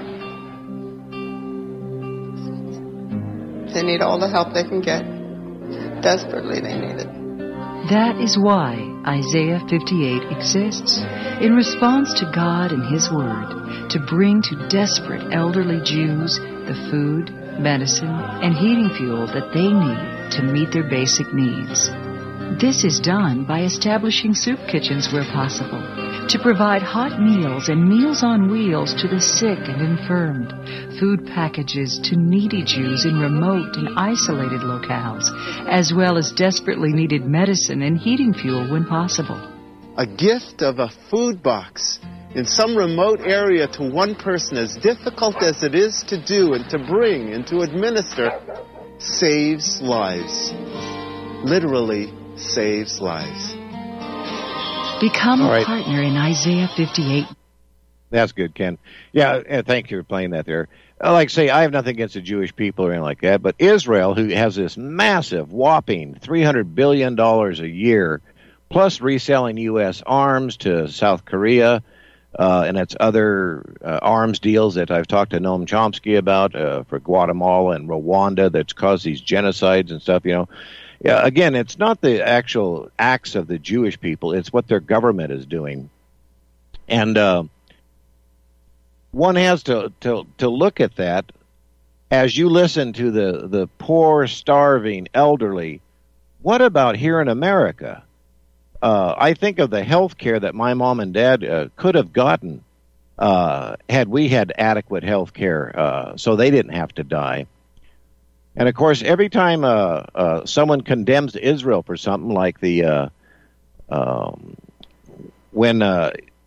[SPEAKER 15] They need all the help they can get. Desperately, they need it.
[SPEAKER 16] That is why Isaiah fifty-eight exists, in response to God and His Word, to bring to desperate elderly Jews the food, medicine, and heating fuel that they need to meet their basic needs. This is done by establishing soup kitchens where possible, to provide hot meals and meals on wheels to the sick and infirmed, food packages to needy Jews in remote and isolated locales, as well as desperately needed medicine and heating fuel when possible.
[SPEAKER 14] A gift of a food box in some remote area to one person, as difficult as it is to do and to bring and to administer, saves lives. Literally saves lives.
[SPEAKER 16] Become
[SPEAKER 3] All right.
[SPEAKER 16] a partner in Isaiah fifty-eight.
[SPEAKER 3] That's good, Ken. Yeah, and thank you for playing that there. Like I say, I have nothing against the Jewish people or anything like that, but Israel, who has this massive, whopping three hundred billion dollars a year, plus reselling U S arms to South Korea, uh, and its other uh, arms deals that I've talked to Noam Chomsky about uh, for Guatemala and Rwanda that's caused these genocides and stuff, you know. Yeah, again, it's not the actual acts of the Jewish people, it's what their government is doing. And uh, one has to, to to look at that as you listen to the, the poor, starving, elderly. What about here in America? Uh, I think of the health care that my mom and dad uh, could have gotten uh, had we had adequate health care uh, so they didn't have to die. And, of course, every time uh, uh, someone condemns Israel for something like the uh, um, when uh,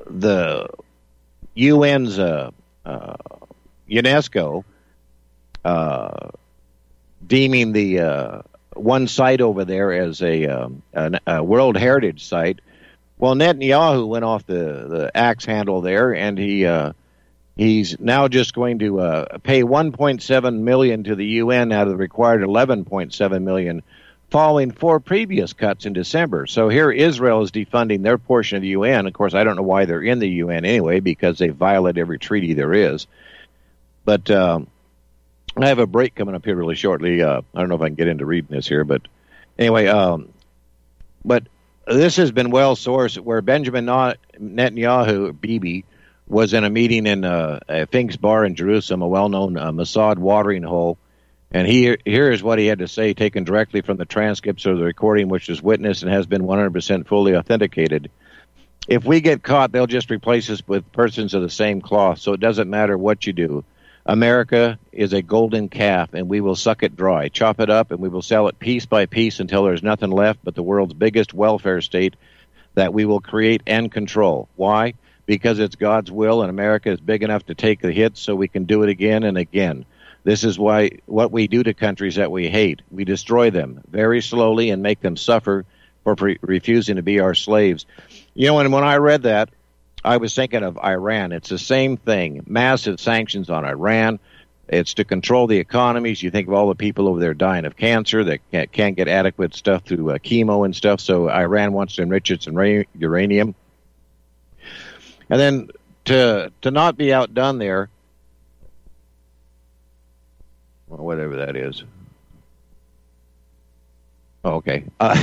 [SPEAKER 3] the U N's uh, uh, UNESCO uh, deeming the uh, one site over there as a, um, a, a World Heritage Site. Well, Netanyahu went off the, the axe handle there, and he uh, he's now just going to uh, pay one point seven million dollars to the U N out of the required eleven point seven million dollars, following four previous cuts in December. So here Israel is defunding their portion of the U N. Of course, I don't know why they're in the U N anyway, because they violate every treaty there is. But um, I have a break coming up here really shortly. Uh, I don't know if I can get into reading this here, but anyway, um, but this has been well sourced where Benjamin Netanyahu, Bibi, was in a meeting in uh, a Fink's Bar in Jerusalem, a well-known uh, Mossad watering hole. And he, here is what he had to say, taken directly from the transcripts of the recording, which is witnessed and has been one hundred percent fully authenticated. If we get caught, they'll just replace us with persons of the same cloth, so it doesn't matter what you do. America is a golden calf, and we will suck it dry, chop it up, and we will sell it piece by piece until there's nothing left but the world's biggest welfare state that we will create and control. Why? Because it's God's will, and America is big enough to take the hits so we can do it again and again. This is why what we do to countries that we hate. We destroy them very slowly and make them suffer for pre- refusing to be our slaves. You know, and when I read that, I was thinking of Iran. It's the same thing. Massive sanctions on Iran. It's to control the economies. You think of all the people over there dying of cancer that can't, can't get adequate stuff through uh, chemo and stuff, so Iran wants to enrich its uranium. And then to to not be outdone there, or whatever that is. Oh, okay. Uh,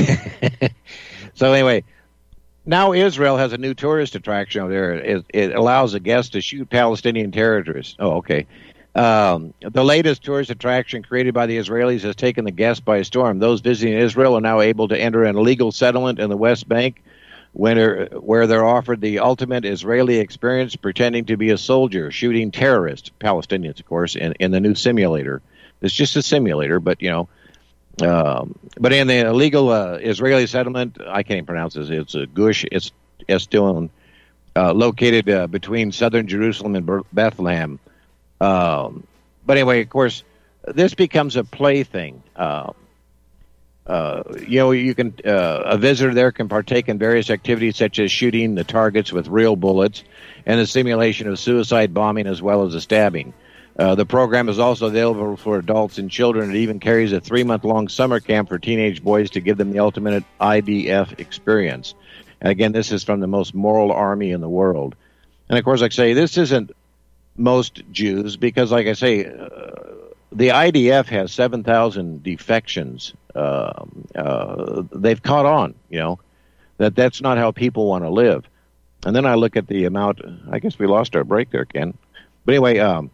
[SPEAKER 3] so anyway, now Israel has a new tourist attraction over there. It, it allows a guest to shoot Palestinian terrorists. Oh, okay. Um, the latest tourist attraction created by the Israelis has taken the guests by storm. Those visiting Israel are now able to enter an illegal settlement in the West Bank when, where they're offered the ultimate Israeli experience pretending to be a soldier, shooting terrorists, Palestinians, of course, in, in the new simulator. It's just a simulator, but, you know, um, but in the illegal uh, Israeli settlement, I can't even pronounce this, it's a Gush Estion, uh, located uh, between southern Jerusalem and Bethlehem. Um, but anyway, of course, this becomes a plaything. Uh, uh, you know, you can uh, a visitor there can partake in various activities such as shooting the targets with real bullets and the simulation of suicide bombing as well as a stabbing. Uh, the program is also available for adults and children. It even carries a three-month-long summer camp for teenage boys to give them the ultimate I D F experience. And again, this is from the most moral army in the world. And of course, like I say, this isn't most Jews because, like I say, uh, the I D F has seven thousand defections. Uh, uh, they've caught on, you know, that that's not how people want to live. And then I look at the amount, I guess we lost our break there, Ken. But anyway, um,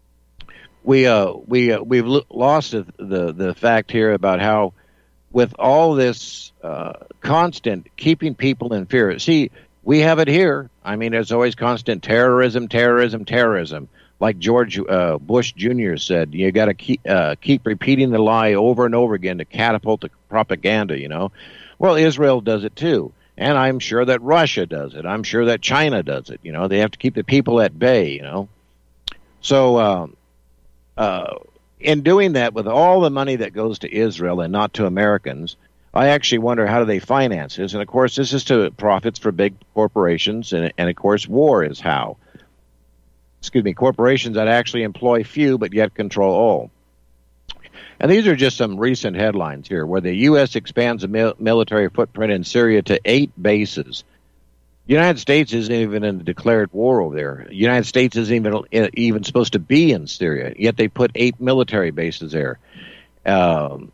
[SPEAKER 3] We uh we uh, we've lo- lost the, the the fact here about how, with all this uh, constant keeping people in fear. See, we have it here. I mean, there's always constant terrorism, terrorism, terrorism. Like George uh, Bush Junior said, you got to keep uh, keep repeating the lie over and over again to catapult the propaganda. You know, well, Israel does it too, and I'm sure that Russia does it. I'm sure that China does it. You know, they have to keep the people at bay. You know, so. Um, Uh, in doing that, with all the money that goes to Israel and not to Americans, I actually wonder how do they finance this? And, of course, this is to profits for big corporations, and, and of course, war is how. Excuse me, corporations that actually employ few but yet control all. And these are just some recent headlines here, where the U S expands the mil- military footprint in Syria to eight bases. The United States isn't even in a declared war over there. The United States isn't even even supposed to be in Syria, yet they put eight military bases there. Um,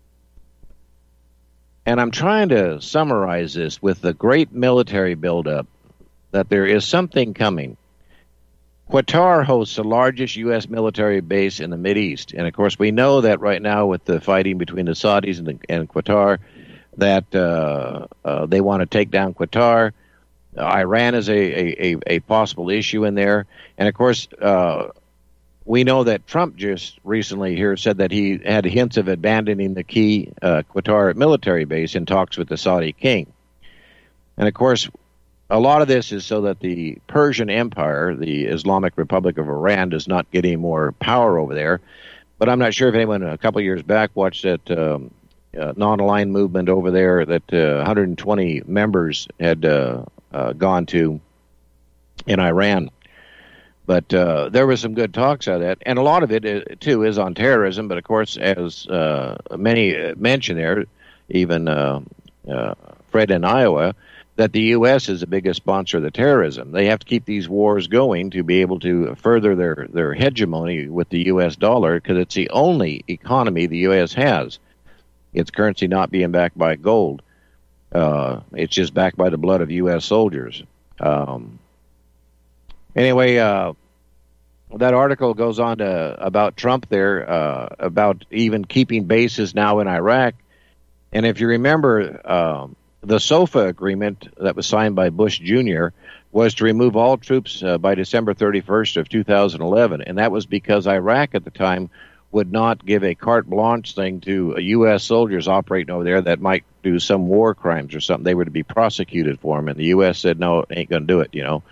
[SPEAKER 3] and I'm trying to summarize this with the great military buildup, that there is something coming. Qatar hosts the largest U S military base in the Mideast. And, of course, we know that right now with the fighting between the Saudis and, the, and Qatar, that uh, uh, they want to take down Qatar. Iran is a, a, a possible issue in there. And, of course, uh, we know that Trump just recently here said that he had hints of abandoning the key uh, Qatar military base in talks with the Saudi king. And, of course, a lot of this is so that the Persian Empire, the Islamic Republic of Iran, does not get any more power over there. But I'm not sure if anyone a couple of years back watched that um, uh, non-aligned movement over there that uh, one hundred twenty members had uh, uh, gone to in Iran. But uh, there was some good talks out of that. And a lot of it, uh, too, is on terrorism. But, of course, as uh, many mentioned there, even uh, uh, Fred in Iowa, that the U S is the biggest sponsor of the terrorism. They have to keep these wars going to be able to further their, their hegemony with the U S dollar, because it's the only economy the U S has. Its currency not being backed by gold. Uh, it's just backed by the blood of U S soldiers. Um, anyway, uh, that article goes on to about Trump there, uh, about even keeping bases now in Iraq. And if you remember, um, the SOFA agreement that was signed by Bush Junior was to remove all troops uh, by December thirty-first of two thousand eleven, and that was because Iraq at the time would not give a carte blanche thing to U S soldiers operating over there that might do some war crimes or something. They were to be prosecuted for them, and the U S said, no, ain't going to do it, you know.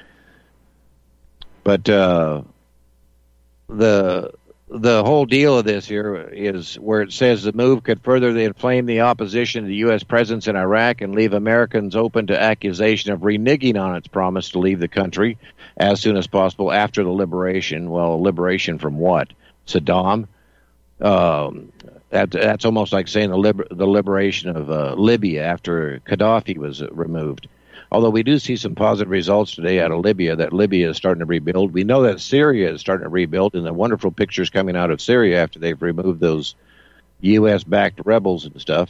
[SPEAKER 3] But uh, the... The whole deal of this here is where it says the move could further inflame the opposition to the U S presence in Iraq and leave Americans open to accusation of reneging on its promise to leave the country as soon as possible after the liberation. Well, liberation from what? Saddam? Um, that, that's almost like saying the, liber- the liberation of uh, Libya after Gaddafi was removed. Although we do see some positive results today out of Libya, that Libya is starting to rebuild. We know that Syria is starting to rebuild, and the wonderful pictures coming out of Syria after they've removed those U S-backed rebels and stuff,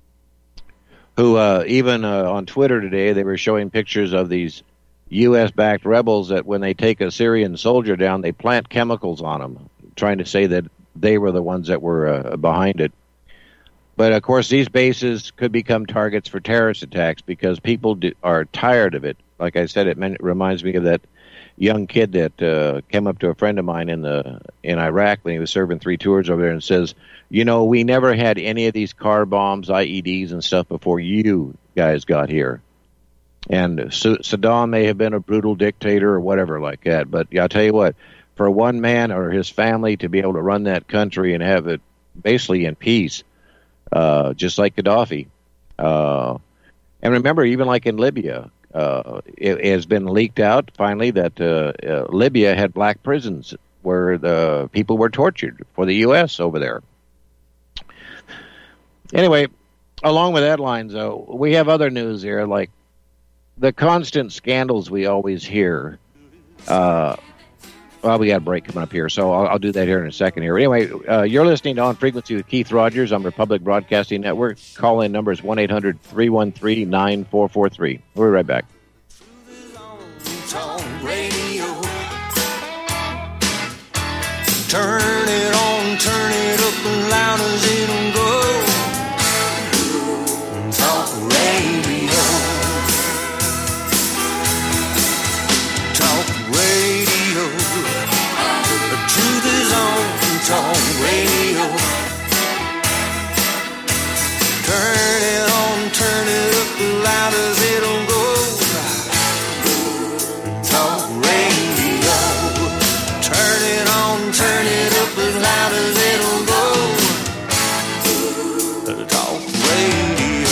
[SPEAKER 3] who uh, even uh, on Twitter today, they were showing pictures of these U S-backed rebels that when they take a Syrian soldier down, they plant chemicals on them, trying to say that they were the ones that were uh, behind it. But, of course, these bases could become targets for terrorist attacks because people do, are tired of it. Like I said, it, meant, it reminds me of that young kid that uh, came up to a friend of mine in the in Iraq when he was serving three tours over there and says, you know, we never had any of these car bombs, I E Ds and stuff before you guys got here. And Saddam may have been a brutal dictator or whatever like that. But I'll tell you what, for one man or his family to be able to run that country and have it basically in peace, Uh, just like Gaddafi. Uh, and remember, even like in Libya, uh, it, it has been leaked out finally that uh, uh, Libya had black prisons where the people were tortured for the U S over there. Anyway, along with that lines, though, we have other news here, like the constant scandals we always hear. Uh, Well, we got a break coming up here, so I'll, I'll do that here in a second here. Anyway, uh, you're listening to On Frequency with Keith Rogers on Republic Broadcasting Network. Call-in number is one eight hundred three one three nine four four three. We'll be right back.
[SPEAKER 2] Talk radio. Turn it on, turn it up as loud as it'll go. Talk radio. Talk radio. Truth is on Talk Radio. Turn it on, turn it up as loud as it'll go. Talk Radio. Turn it on, turn it up as loud as it'll go. Talk Radio.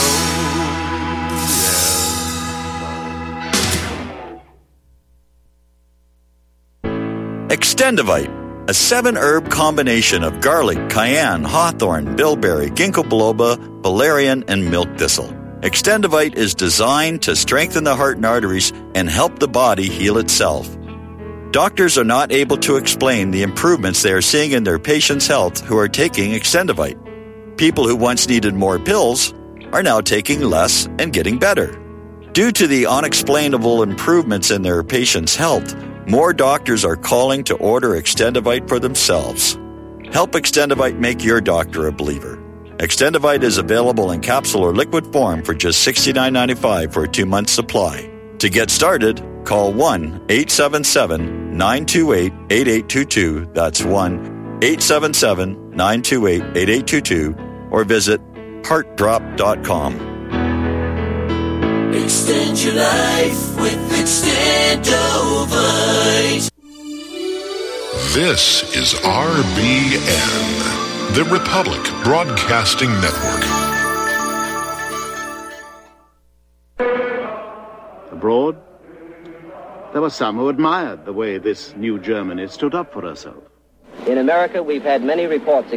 [SPEAKER 9] Yeah. Extendivite, a seven-herb combination of garlic, cayenne, hawthorn, bilberry, ginkgo biloba, valerian, and milk thistle. Extendivite is designed to strengthen the heart and arteries and help the body heal itself. Doctors are not able to explain the improvements they are seeing in their patients' health who are taking Extendivite. People who once needed more pills are now taking less and getting better. Due to the unexplainable improvements in their patients' health, more doctors are calling to order Extendivite for themselves. Help Extendivite make your doctor a believer. Extendivite is available in capsule or liquid form for just sixty-nine ninety-five for a two-month supply. To get started, call one eight seven seven nine two eight eight eight two two. That's one eight seven seven nine two eight eight eight two two or visit heart drop dot com.
[SPEAKER 6] Extend your life with Extendovite.
[SPEAKER 17] This is R B N, the Republic Broadcasting Network.
[SPEAKER 18] Abroad, there were some who admired the way this new Germany stood up for herself.
[SPEAKER 1] In America, we've had many reports